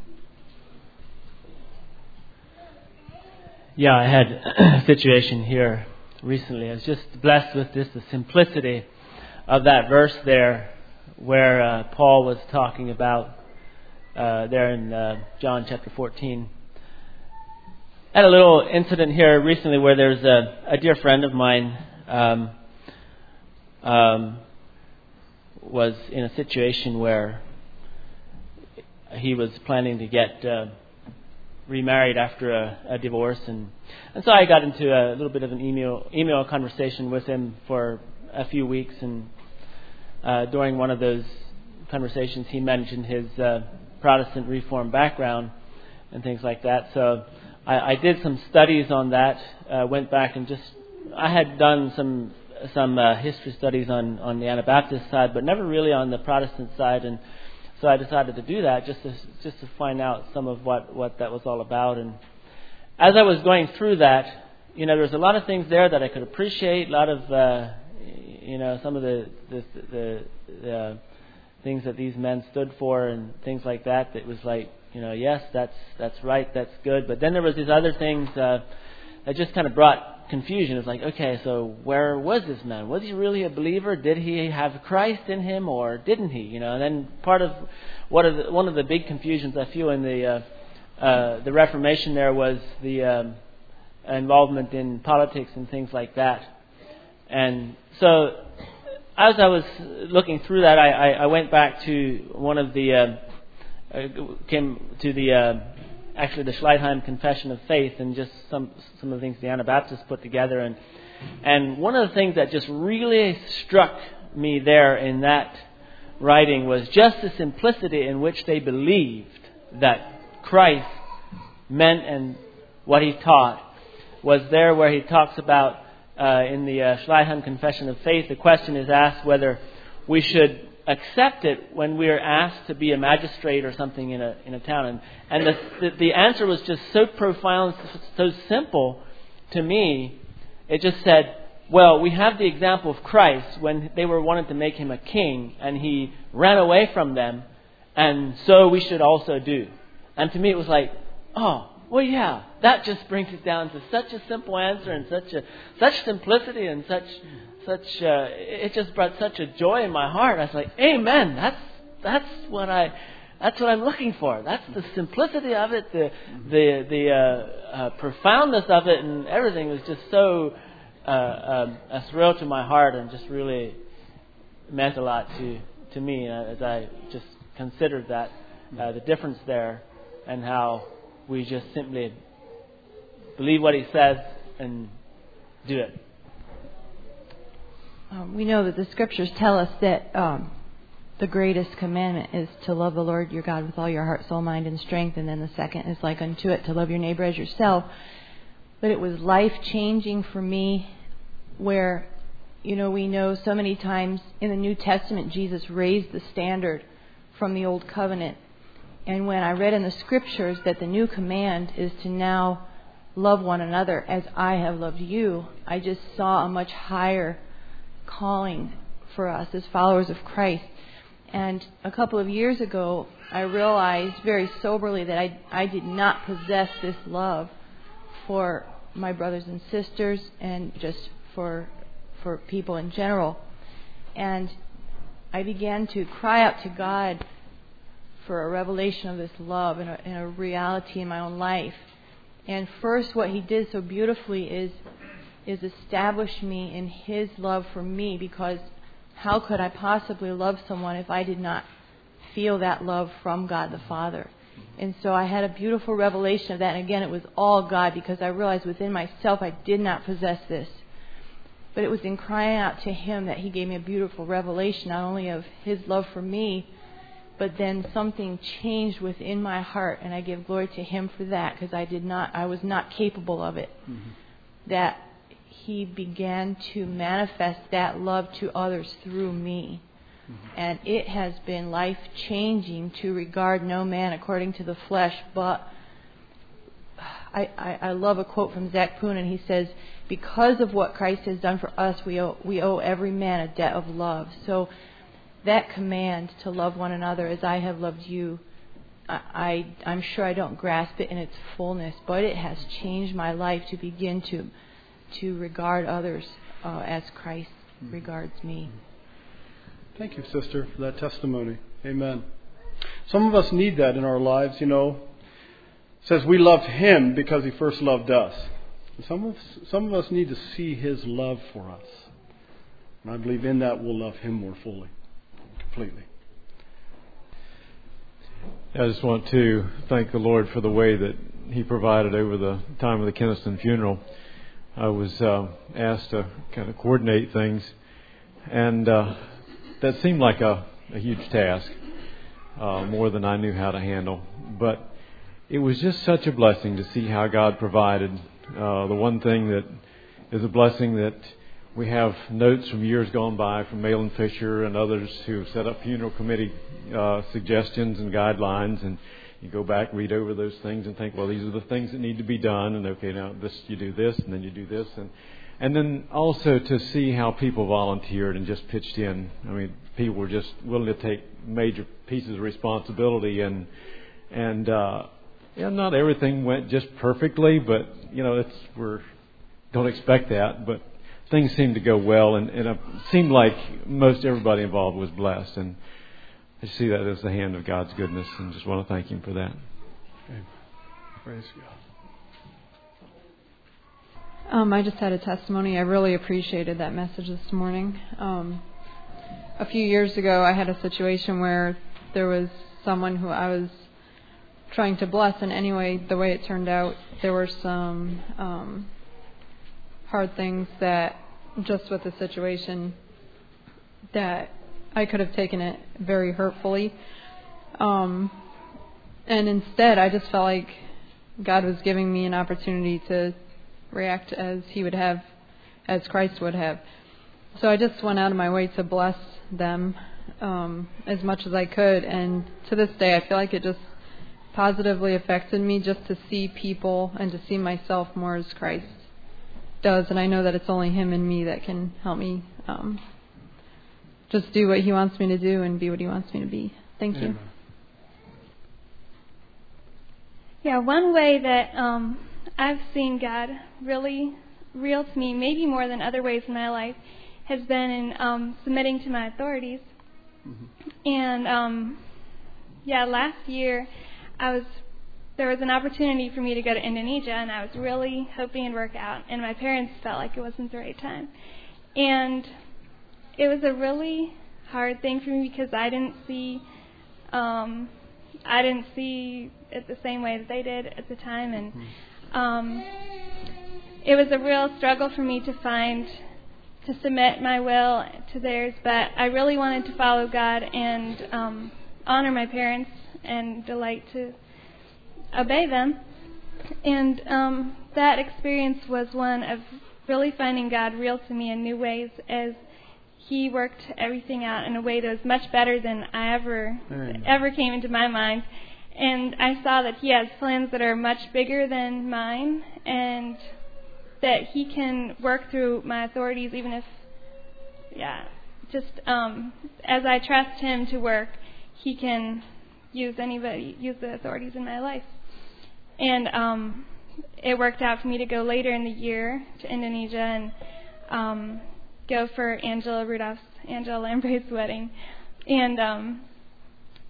Yeah, I had a situation here recently. I was just blessed with just the simplicity of that verse there, where uh, Paul was talking about uh, there in uh, John chapter fourteen. I had a little incident here recently where there's a, a dear friend of mine um, um, was in a situation where he was planning to get uh, remarried after a, a divorce, and, and so I got into a little bit of an email email conversation with him for a few weeks, and uh, during one of those conversations he mentioned his uh, Protestant Reformed background and things like that. So I, I did some studies on that, uh, went back and just, I had done some some uh, history studies on, on the Anabaptist side, but never really on the Protestant side, and so I decided to do that just to just to find out some of what, what that was all about. And as I was going through that, you know, there was a lot of things there that I could appreciate, a lot of, uh, you know, some of the the, the, the uh, things that these men stood for and things like that. That was like, you know, yes, that's that's right, that's good. But then there was these other things uh, that just kind of brought confusion. It's like, okay, so where was this man? Was he really a believer? Did he have Christ in him, or didn't he? You know, and then part of what of the, one of the big confusions I feel in the uh, uh, the Reformation there was the um, involvement in politics and things like that. And so, as I was looking through that, I, I, I went back to one of the uh, uh, came to the uh, actually the Schleitheim Confession of Faith, and just some some of the things the Anabaptists put together. And and one of the things that just really struck me there in that writing was just the simplicity in which they believed that Christ meant and what he taught was there, where he talks about uh, in the uh, Schleitheim Confession of Faith, the question is asked whether we should accept it when we are asked to be a magistrate or something in a in a town, and and the the, the answer was just so profound, so simple to me. It just said, well, we have the example of Christ when they were wanted to make him a king, and he ran away from them, and so we should also do. And to me, it was like, oh, well, yeah, that just brings it down to such a simple answer, and such a such simplicity, and such. Such uh, it just brought such a joy in my heart. I was like, "Amen." That's that's what I that's what I'm looking for. That's the simplicity of it, the the the uh, uh, profoundness of it, and everything was just so uh, um, a thrill to my heart, and just really meant a lot to to me uh, as I just considered that uh, the difference there, and how we just simply believe what he says and do it. Um, we know that the scriptures tell us that um, the greatest commandment is to love the Lord your God with all your heart, soul, mind, and strength. And then the second is like unto it, to love your neighbor as yourself. But it was life-changing for me where, you know, we know so many times in the New Testament, Jesus raised the standard from the Old Covenant. And when I read in the scriptures that the new command is to now love one another as I have loved you, I just saw a much higher calling for us as followers of Christ. And a couple of years ago, I realized very soberly that I, I did not possess this love for my brothers and sisters, and just for for people in general. And I began to cry out to God for a revelation of this love and a, and a reality in my own life. And first, what He did so beautifully is is establish me in His love for me, because how could I possibly love someone if I did not feel that love from God the Father? And so I had a beautiful revelation of that. And again, it was all God, because I realized within myself I did not possess this. But it was in crying out to Him that He gave me a beautiful revelation, not only of His love for me, but then something changed within my heart, and I give glory to Him for that, because I did not, I was not capable of it. Mm-hmm. That He began to manifest that love to others through me. Mm-hmm. And it has been life-changing to regard no man according to the flesh, but I, I, I love a quote from Zach Poon, and he says, because of what Christ has done for us, we owe, we owe every man a debt of love. So that command to love one another as I have loved you, I, I, I'm sure I don't grasp it in its fullness, but it has changed my life to begin to to regard others uh, as Christ mm-hmm. regards me. Thank you, sister, for that testimony. Amen. Some of us need that in our lives, you know. It says we loved Him because He first loved us. And some of us, some of us need to see His love for us. And I believe in that we'll love Him more fully, completely. I just want to thank the Lord for the way that He provided over the time of the Kenniston funeral. I was uh, asked to kind of coordinate things, and uh, that seemed like a, a huge task, uh, more than I knew how to handle. But it was just such a blessing to see how God provided. Uh, the one thing that is a blessing that we have notes from years gone by from Malin Fisher and others who have set up funeral committee uh, suggestions and guidelines, and you go back, read over those things and think, well, these are the things that need to be done, and okay, now this you do this, and then you do this, and and then also to see how people volunteered and just pitched in. I mean, people were just willing to take major pieces of responsibility, and and uh, yeah, not everything went just perfectly, but you know, it's we're don't expect that, but things seemed to go well, and, and it seemed like most everybody involved was blessed, and I see that as the hand of God's goodness, and just want to thank Him for that. Amen. Praise God. Um, I just had a testimony. I really appreciated that message this morning. Um, a few years ago, I had a situation where there was someone who I was trying to bless, and anyway, the way it turned out, there were some um, hard things that, just with the situation, that I could have taken it very hurtfully. Um, and instead, I just felt like God was giving me an opportunity to react as He would have, as Christ would have. So I just went out of my way to bless them um, as much as I could. And to this day, I feel like it just positively affected me just to see people and to see myself more as Christ does. And I know that it's only Him and me that can help me um just do what He wants me to do and be what He wants me to be. Thank you. Amen. Yeah, one way that um, I've seen God really real to me, maybe more than other ways in my life, has been in um, submitting to my authorities. Mm-hmm. And um, yeah, last year I was there was an opportunity for me to go to Indonesia, and I was really hoping it'd work out. And my parents felt like it wasn't the right time, and it was a really hard thing for me because I didn't see, um, I didn't see it the same way that they did at the time, and um, it was a real struggle for me to find, to submit my will to theirs. But I really wanted to follow God and um, honor my parents and delight to obey them, and um, that experience was one of really finding God real to me in new ways as He worked everything out in a way that was much better than I ever Amen. ever came into my mind. And I saw that He has plans that are much bigger than mine, and that He can work through my authorities, even if, yeah, just um, as I trust Him to work, He can use anybody, use the authorities in my life. And um, it worked out for me to go later in the year to Indonesia and um, go for Angela Rudolph's, Angela Lambrey's wedding. And um,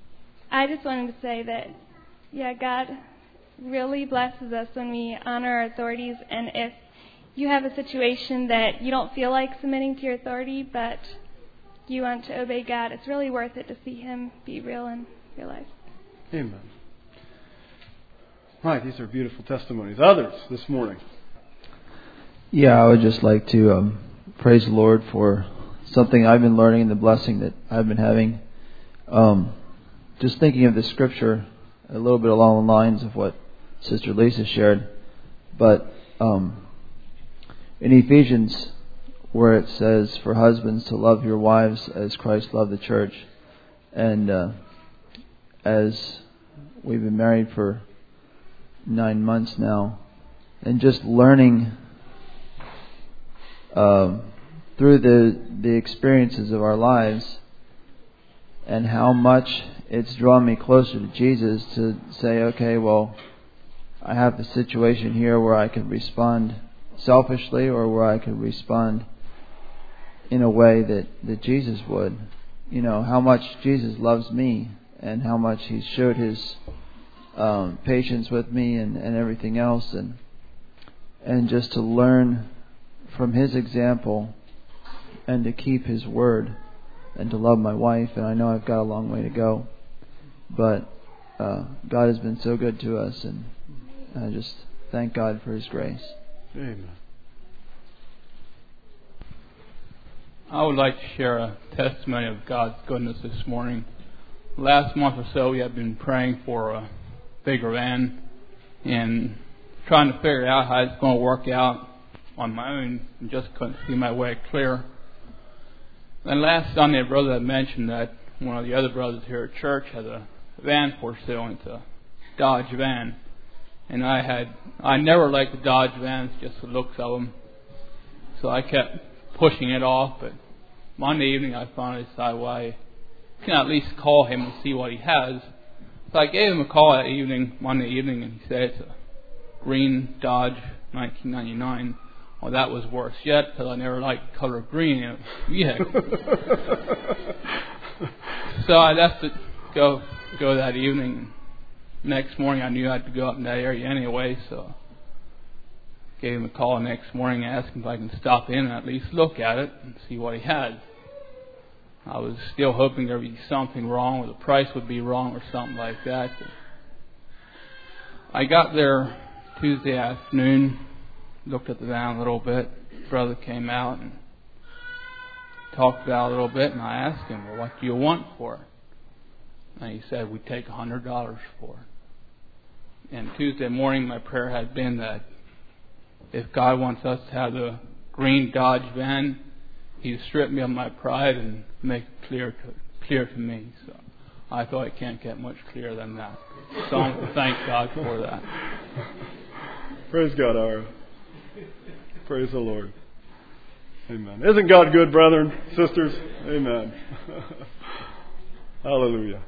I just wanted to say that, yeah, God really blesses us when we honor our authorities. And if you have a situation that you don't feel like submitting to your authority, but you want to obey God, it's really worth it to see Him be real in your life. Amen. Right, these are beautiful testimonies. Others this morning? Yeah, I would just like to um, praise the Lord for something I've been learning and the blessing that I've been having. Um, just thinking of the scripture a little bit along the lines of what Sister Lisa shared. But um, in Ephesians, where it says, for husbands to love your wives as Christ loved the church. And uh, as we've been married for nine months now, and just learning uh, through the the experiences of our lives and how much it's drawn me closer to Jesus to say, okay, well, I have the situation here where I could respond selfishly or where I could respond in a way that, that Jesus would. You know, how much Jesus loves me and how much He showed His um, patience with me and, and everything else. And and just to learn from His example and to keep His word and to love my wife. And I know I've got a long way to go. But uh, God has been so good to us, and I just thank God for His grace. Amen. I would like to share a testimony of God's goodness this morning. Last month or so, we have been praying for a bigger van and trying to figure out how it's going to work out on my own, and just couldn't see my way clear. And last Sunday, a brother had mentioned that one of the other brothers here at church had a van for sale. It's a Dodge van. And I had, I never liked the Dodge vans, just the looks of them. So I kept pushing it off. But Monday evening, I finally decided, well, I can at least call him and see what he has. So I gave him a call that evening, Monday evening, and he said it's a green Dodge nineteen ninety-nine. Well, that was worse yet, because I never liked the color green in a vehicle. So I left it go go that evening. Next morning, I knew I had to go up in that area anyway, so I gave him a call next morning and asked him if I can stop in and at least look at it and see what he had. I was still hoping there would be something wrong, or the price would be wrong, or something like that. I got there Tuesday afternoon, looked at the van a little bit. Brother came out and talked about it a little bit, and I asked him, well, what do you want for it? And he said, we take one hundred dollars for it. And Tuesday morning, my prayer had been that if God wants us to have the green Dodge van, He'd strip me of my pride and make it clear to, clear to me. So I thought it can't get much clearer than that. So I want to thank God for that. Praise God, Ara. Praise the Lord. Amen. Isn't God good, brethren, sisters? Amen. Hallelujah.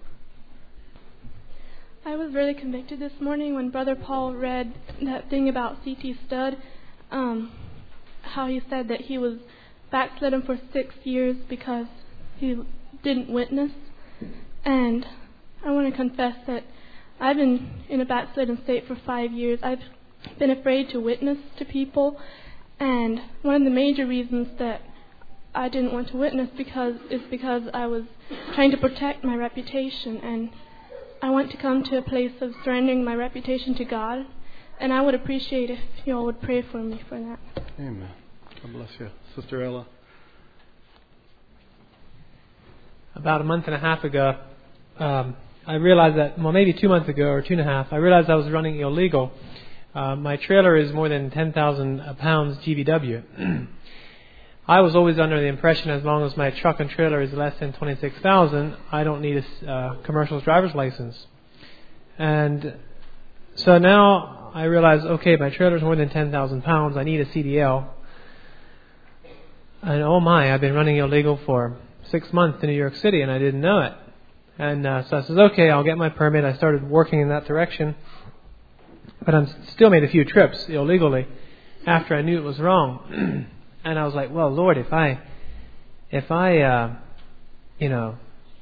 I was really convicted this morning when Brother Paul read that thing about C T Studd, um, how he said that he was backslidden for six years because he didn't witness. And I want to confess that I've been in a backslidden state for five years. I've been afraid to witness to people, and one of the major reasons that I didn't want to witness because is because I was trying to protect my reputation, and I want to come to a place of surrendering my reputation to God, and I would appreciate if you all would pray for me for that. Amen. God bless you. Sister Ella. About a month and a half ago, um, I realized that, well, maybe two months ago or two and a half, I realized I was running illegal. Uh, my trailer is more than ten thousand pounds G V W. I was always under the impression as long as my truck and trailer is less than twenty-six thousand, I don't need a uh, commercial driver's license. And so now I realize, okay, my trailer is more than ten thousand pounds, I need a C D L. And oh my, I've been running illegal for six months in New York City and I didn't know it. And uh, so I said, okay, I'll get my permit. I started working in that direction. But I still made a few trips illegally after I knew it was wrong. And I was like, well, Lord, if I, if I, uh, you know,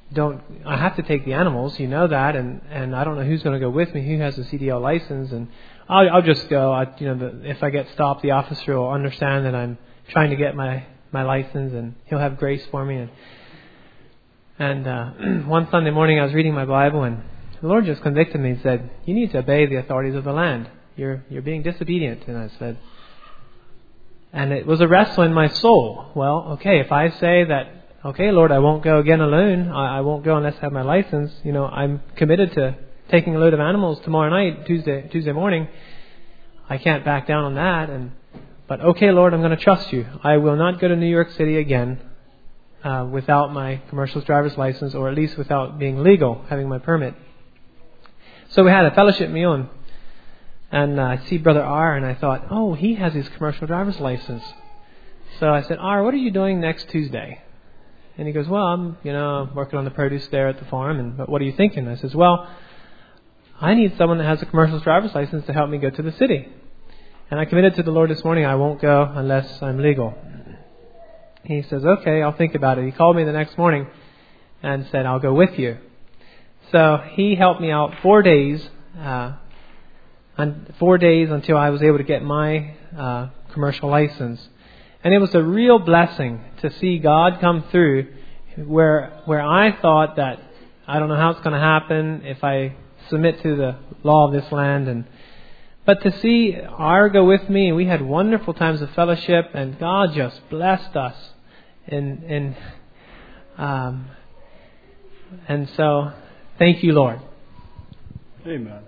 don't. I have to take the animals. You know that, and and I don't know who's going to go with me. Who has a C D L license? And I'll, I'll just go. I, you know, the, if I get stopped, the officer will understand that I'm trying to get my my license, and he'll have grace for me. And and uh, one Sunday morning, I was reading my Bible, and the Lord just convicted me and said, "You need to obey the authorities of the land. You're you're being disobedient." And I said, and it was a wrestle in my soul. Well, okay, if I say that, okay, Lord, I won't go again alone. I, I won't go unless I have my license. You know, I'm committed to taking a load of animals tomorrow night, Tuesday Tuesday morning. I can't back down on that. And but okay, Lord, I'm going to trust you. I will not go to New York City again uh, without my commercial driver's license, or at least without being legal, having my permit. So we had a fellowship meal, and and uh, I see Brother R, and I thought, oh, he has his commercial driver's license. So I said, R, what are you doing next Tuesday? And he goes, well, I'm, you know, working on the produce there at the farm. And but what are you thinking? I says, well, I need someone that has a commercial driver's license to help me go to the city. And I committed to the Lord this morning, I won't go unless I'm legal. He says, okay, I'll think about it. He called me the next morning and said, I'll go with you. So he helped me out four days, uh, and four days until I was able to get my uh, commercial license. And it was a real blessing to see God come through where where I thought that I don't know how it's going to happen if I submit to the law of this land. And but to see R go with me, and we had wonderful times of fellowship, and God just blessed us. And, and, um, and so, thank you, Lord. Amen.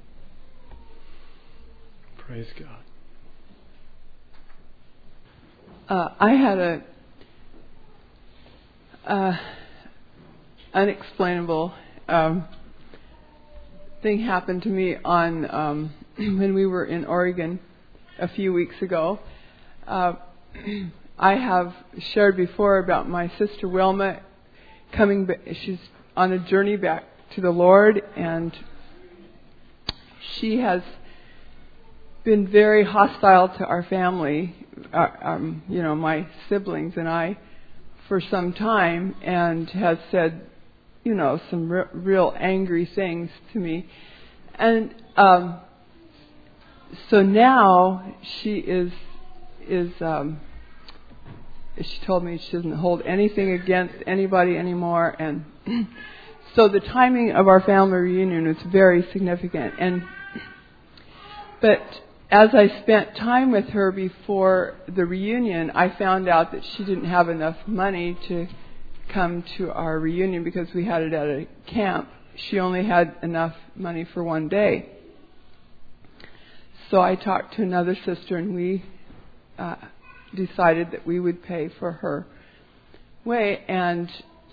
Praise God. Uh, I had a uh, unexplainable um, thing happen to me on um, when we were in Oregon a few weeks ago. Uh, I have shared before about my sister Wilma coming. Ba- she's on a journey back to the Lord, and she has been very hostile to our family, uh, um, you know, my siblings and I, for some time, and has said, you know, some re- real angry things to me. And um, so now she is, is um, she told me she doesn't hold anything against anybody anymore. And so the timing of our family reunion was very significant. And but as I spent time with her before the reunion, I found out that she didn't have enough money to come to our reunion because we had it at a camp. She only had enough money for one day. So I talked to another sister, and we uh, decided that we would pay for her way. And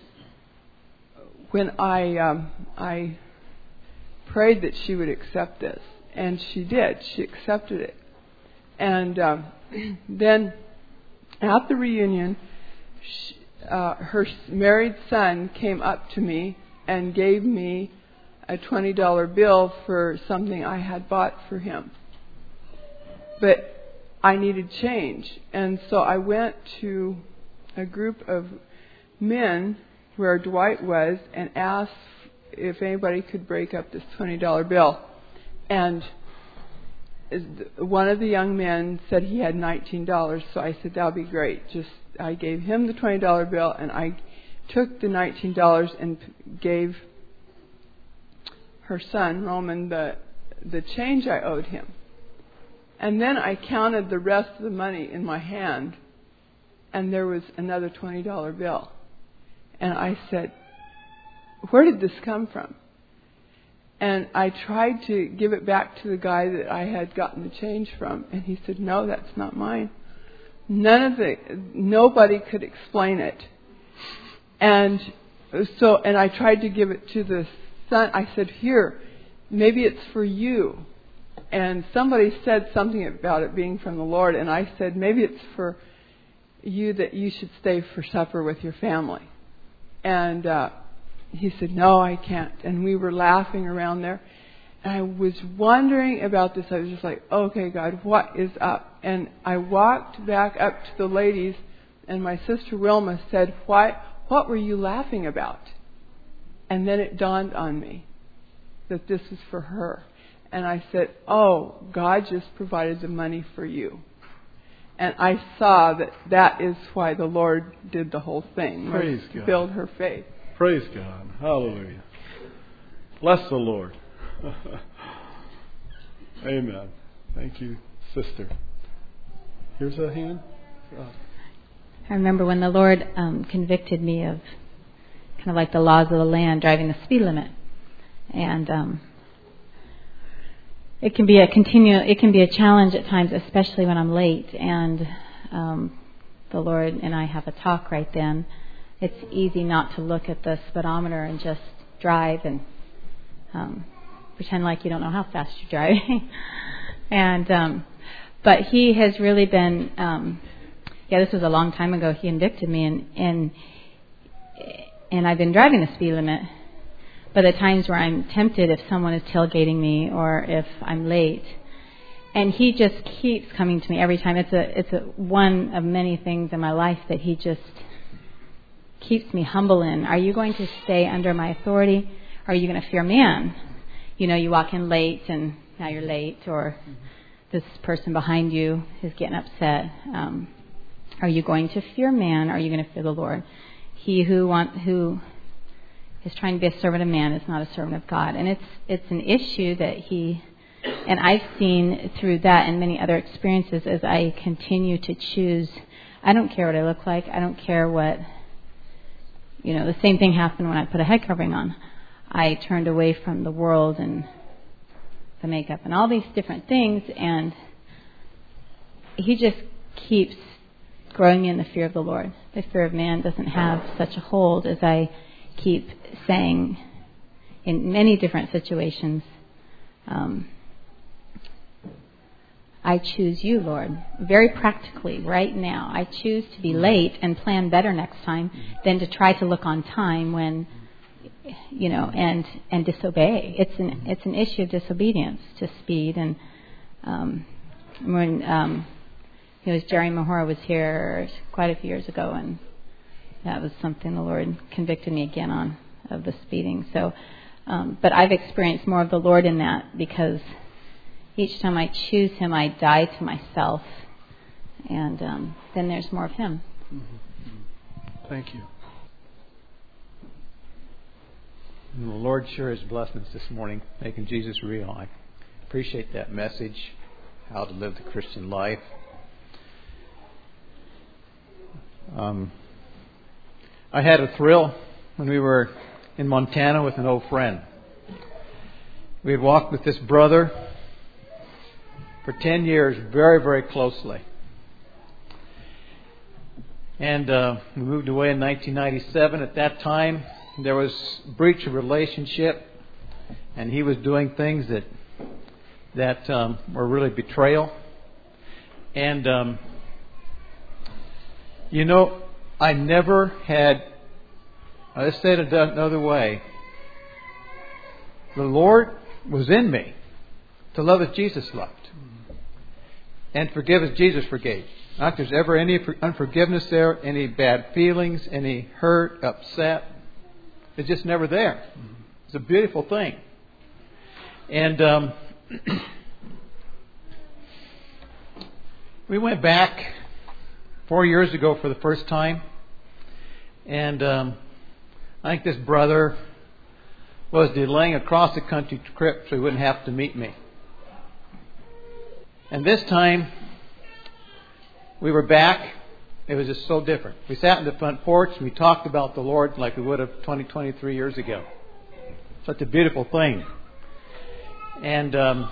when I um, I prayed that she would accept this, and she did. She accepted it. And um, then at the reunion, she, uh, her married son came up to me and gave me a twenty dollar bill for something I had bought for him. But I needed change. And so I went to a group of men where Dwight was and asked if anybody could break up this twenty dollar bill. And one of the young men said he had nineteen dollars, so I said, that'll be great. Just I gave him the twenty dollar bill, and I took the nineteen dollars and gave her son, Roman, the the change I owed him. And then I counted the rest of the money in my hand, and there was another twenty dollar bill. And I said, where did this come from? And I tried to give it back to the guy that I had gotten the change from, and he said, no, that's not mine. None of the, nobody could explain it. And so, and I tried to give it to the son. I said, here, maybe it's for you. And somebody said something about it being from the Lord, and I said, maybe it's for you, that you should stay for supper with your family. And uh, he said, no, I can't. And we were laughing around there. And I was wondering about this. I was just like, okay, God, what is up? And I walked back up to the ladies, and my sister Wilma said, why, what were you laughing about? And then it dawned on me that this is for her. And I said, oh, God just provided the money for you. And I saw that that is why the Lord did the whole thing. Praise to God. Build her faith. Praise God. Hallelujah. Bless the Lord. Amen. Thank you, sister. Here's a hand. Uh, I remember when the Lord um, convicted me of kind of like the laws of the land, driving the speed limit. And um, it can be a continue. It can be a challenge at times, especially when I'm late. And um, the Lord and I have a talk right then. It's easy not to look at the speedometer and just drive and um, pretend like you don't know how fast you're driving. and um, but He has really been. Um, yeah, this was a long time ago. He convicted me, and and and I've been driving the speed limit. But the times where I'm tempted, if someone is tailgating me or if I'm late, and He just keeps coming to me every time. It's a it's a one of many things in my life that He just keeps me humble in. Are you going to stay under my authority? Or are you going to fear man? You know, you walk in late and now you're late, or this person behind you is getting upset. Um, are you going to fear man? Or are you going to fear the Lord? He who want who is trying to be a servant of man is not a servant of God. And it's it's an issue that he, and I've seen through that and many other experiences as I continue to choose. I don't care what I look like. I don't care what, you know, the same thing happened when I put a head covering on. I turned away from the world and the makeup and all these different things, and he just keeps growing me in the fear of the Lord. The fear of man doesn't have such a hold, as I keep saying in many different situations. Um, I choose you, Lord, very practically right now. I choose to be late and plan better next time than to try to look on time when, you know, and and disobey. It's an it's an issue of disobedience to speed. And um, when um, it was Jerry Mahora was here quite a few years ago, and that was something the Lord convicted me again on, of the speeding. So, um, but I've experienced more of the Lord in that, because each time I choose Him, I die to myself, and um, then there's more of Him. Mm-hmm. Thank you. And the Lord sure is blessing us this morning, making Jesus real. I appreciate that message, how to live the Christian life. Um, I had a thrill when we were in Montana with an old friend. We had walked with this brother for ten years, very, very closely. And uh, we moved away in nineteen ninety-seven. At that time, there was breach of relationship, and he was doing things that that um, were really betrayal. And um, you know, I never had. Let's say it another way. The Lord was in me to love as Jesus loved, and forgive as Jesus forgave. Not that there's ever any unforgiveness there, any bad feelings, any hurt, upset. It's just never there. It's a beautiful thing. And um, we went back four years ago for the first time. And um, I think this brother was delaying across the country trip so he wouldn't have to meet me. And this time, we were back. It was just so different. We sat in the front porch and we talked about the Lord like we would have twenty, twenty-three years ago. Such a beautiful thing. And um,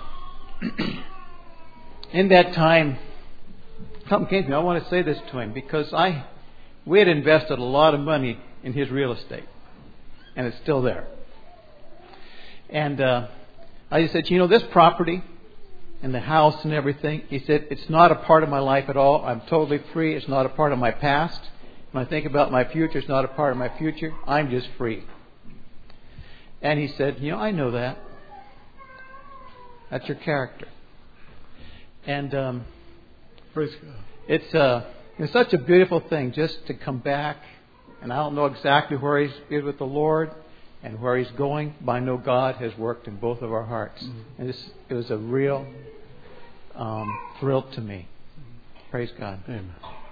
in that time, something came to me. I want to say this to him, because I, we had invested a lot of money in his real estate, and it's still there. And uh, I just said, you know, this property and the house and everything, he said, it's not a part of my life at all. I'm totally free. It's not a part of my past. When I think about my future, it's not a part of my future. I'm just free. And he said, you know, I know that. That's your character. And um, Praise God. It's, uh, it's such a beautiful thing just to come back. And I don't know exactly where he is with the Lord. And where he's going, I know God has worked in both of our hearts. Mm-hmm. And this, it was a real um, thrill to me. Praise God. Amen.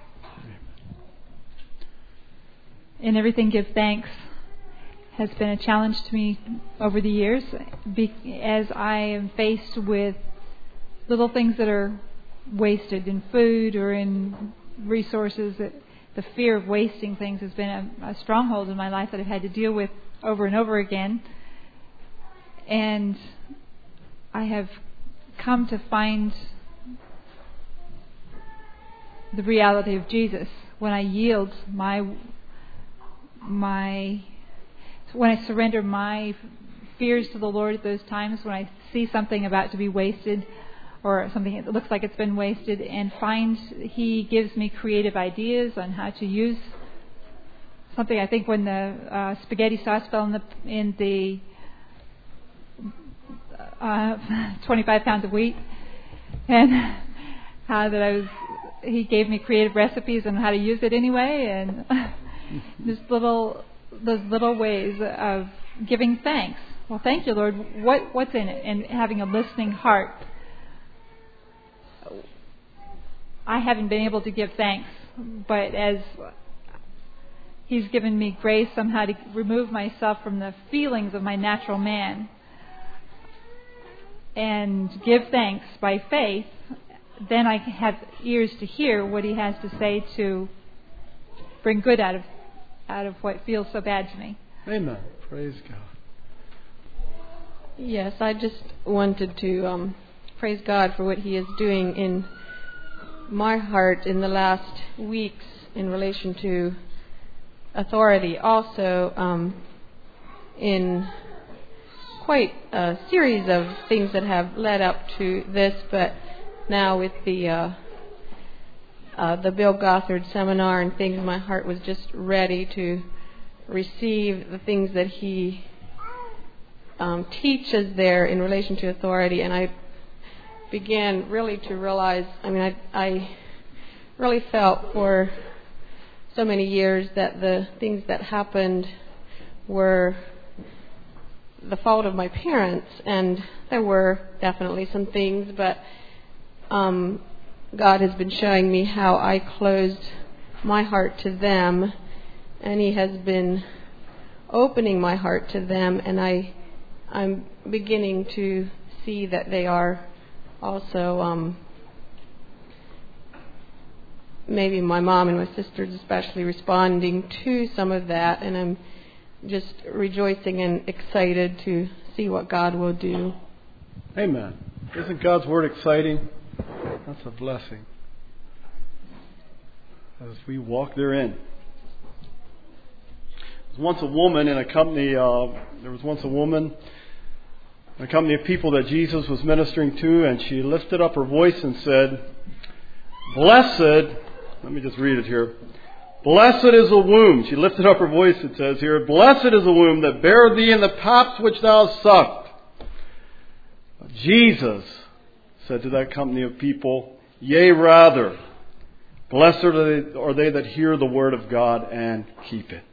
In everything, give thanks has been a challenge to me over the years, as I am faced with little things that are wasted in food or in resources. The fear of wasting things has been a, a stronghold in my life that I've had to deal with over and over again. And I have come to find the reality of Jesus when I yield my my when I surrender my fears to the Lord at those times, when I see something about to be wasted or something that looks like it's been wasted, and find He gives me creative ideas on how to use something. I think when the uh, spaghetti sauce fell in the in the uh, twenty-five pounds of wheat, and how that I was, He gave me creative recipes on how to use it anyway, and just little those little ways of giving thanks. Well, thank you, Lord. What what's in it? And having a listening heart. I haven't been able to give thanks, but as He's given me grace somehow to remove myself from the feelings of my natural man and give thanks by faith, then I have ears to hear what He has to say to bring good out of out of what feels so bad to me. Amen. Praise God. Yes, I just wanted to um, praise God for what He is doing in my heart in the last weeks in relation to authority. Also, um, in quite a series of things that have led up to this, but now with the uh, uh, the Bill Gothard seminar and things, my heart was just ready to receive the things that he um, teaches there in relation to authority. And I began really to realize, I mean, I, I really felt for so many years that the things that happened were the fault of my parents, and there were definitely some things, but um, God has been showing me how I closed my heart to them, and He has been opening my heart to them, and I, I'm beginning to see that they are also um, maybe my mom and my sisters especially responding to some of that, and I'm just rejoicing and excited to see what God will do. Amen. Isn't God's Word exciting? That's a blessing as we walk therein. There was once a woman in a company, uh, there was once a woman in a company of people that Jesus was ministering to, and she lifted up her voice and said, "Blessed," let me just read it here. "Blessed is the womb." She lifted up her voice, it says here, "Blessed is the womb that bare thee and the paps which thou sucked." Jesus said to that company of people, "Yea, rather, blessed are they, are they that hear the word of God and keep it."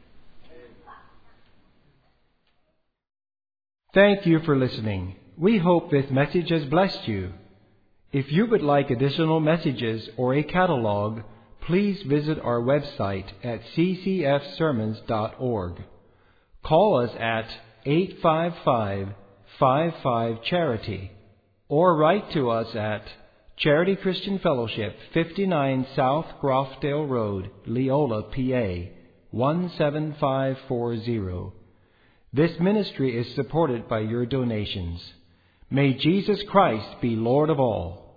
Thank you for listening. We hope this message has blessed you. If you would like additional messages or a catalog, please visit our website at c c f sermons dot org. Call us at eight five five, five five, charity or write to us at Charity Christian Fellowship, fifty-nine South Grofdale Road, Leola, P A, one seven five four zero. This ministry is supported by your donations. May Jesus Christ be Lord of all.